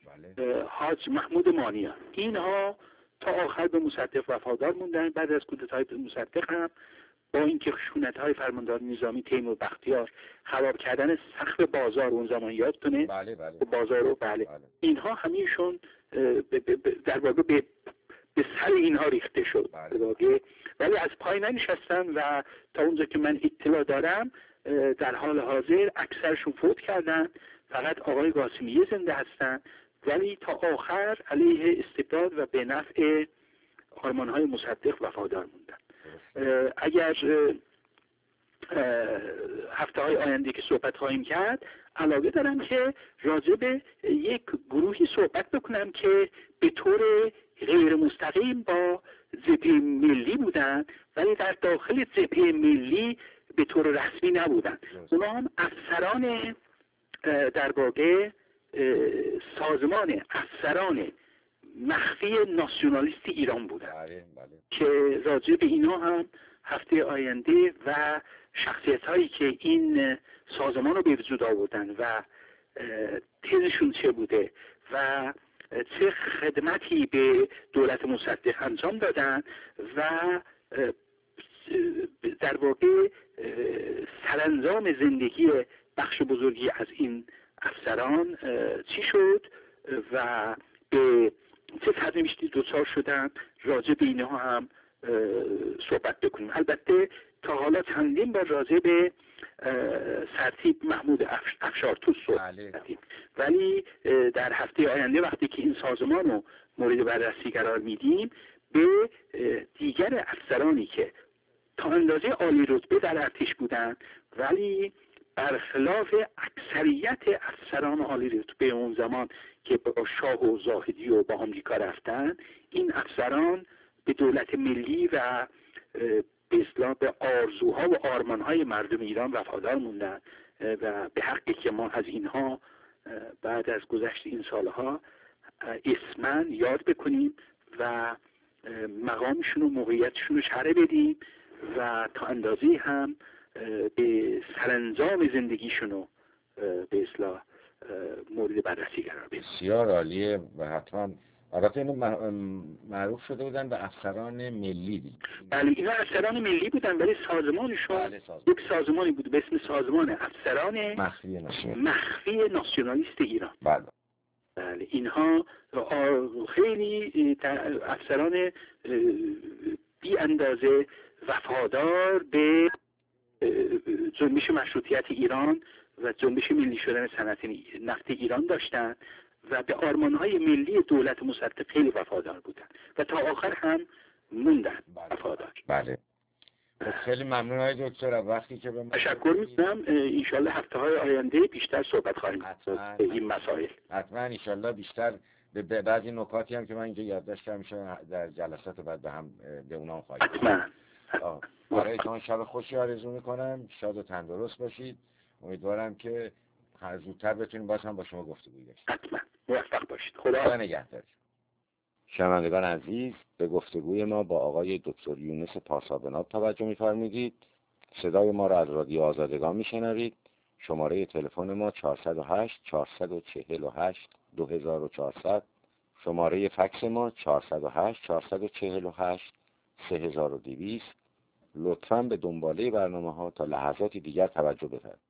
بله. حاج محمود مانیان، اینها تا آخر به مصدق وفادار موندن. بعد از کودتای مصدق هم با اینکه خشونت‌های فرماندار نظامی تیمور بختیار، خراب کردن سقف بازار اون زمان یادتونه، بله بله. بازار رو بله. بله اینها همیشون در واقع به به سر اینها ریخته شد. بله. ولی از پای ننشستن و تا اونجا که من اطلاع دارم در حال حاضر اکثرشون فوت کردن، فقط آقای قاسمیه زنده هستن، ولی تا آخر علیه استبداد و به نفع آرمان‌های مصدق وفادار موندن. اگر هفته های آینده که صحبت خواهیم کرد، علاقه دارم که راجع به یک گروهی صحبت بکنم که به طور غیر مستقیم با جبهه ملی بودن ولی در داخل جبهه ملی به طور رسمی نبودن. اونا هم افسران در واقع سازمان افسران مخفی ناسیونالیست ایران بودن. بله بله. که راجع به اینا هم هفته آینده و شخصیت هایی که این سازمان رو به وجود آوردن و تزشون چه بوده و چه خدمتی به دولت مصدق انجام دادن و در واقع سرانجام زندگی بخش بزرگی از این افسران چی شد و به چه سرنوشتی دوچار شدن، راجع به اینها هم صحبت بکنیم. البته تا حالا چندین بار راجع به سرتیپ محمود افشارتوس صحبت کردیم، ولی در هفته آینده وقتی که این سازمان رو مورد بررسی قرار میدیم به دیگر افسرانی که تا اندازه عالی رتبه در ارتش بودن ولی برخلاف اکثریت افسران عالی رتبه اون زمان که با شاه و زاهدی و با آمریکا رفتن، این افسران به دولت ملی و به اصطلاح به آرزوها و آرمانهای مردم ایران وفادار موندن و به حقی که ما از اینها بعد از گذشت این سالها اسمن یاد بکنیم و مقامشون و موقعیتشون رو شرح بدیم و تا اندازه هم به سرانجام زندگیشون رو به اصطلاح مورد بررسی قرار بدیم. بسیار عالیه و حتما البته اینو معروف شده بودن به افسران ملی دید. بله اینا افسران ملی بودن ولی سازمانشون بله سازمان. یک سازمانی بود به اسم سازمان افسران مخفی ناسیونالیست مخفی ناسیونالیست ایران. بله. بله اینها خیلی افسران بی اندازه وفادار به جنبش مشروطیت ایران و جنبش ملی شدن صنعت نفت ایران داشتن و به آرمانهای ملی دولت مصدق خیلی وفادار بودن و تا آخر هم موندن وفادار. بله. خیلی ممنون آقای دکتر. وقتی که به تشکر میکنم. انشالله هفته های آینده بیشتر صحبت خواهیم کرد به این مسائل. حتما انشالله بیشتر به بعضی نکاتی هم که من اینجا یادداشت کردم میشه در جلسات بعد به هم به اونام خواهیم. حتما. برای شما شب خوشی آرزو میکنم. شاد و تندرست باشید. امیدوارم که زودتر بتونیم باز هم با شما گفتگو داشته باشیم. حتما. موفق باشید. خدا نگهدار. شنوندگان عزیز، به گفتگوی ما با آقای دکتر یونس پارسابناب توجه می‌فرمایید. صدای ما را از رادیو آزادگان میشنوید. شماره تلفن ما چهارصد و هشت چهارصد چهل و هشت دو هزار و چهارصد. شماره فکس ما چهارصد و هشت چهارصد چهل و هشت سه هزار و دویست. لطفاً به دنباله برنامه‌ها تا لحظاتی دیگر توجه بفرمایید.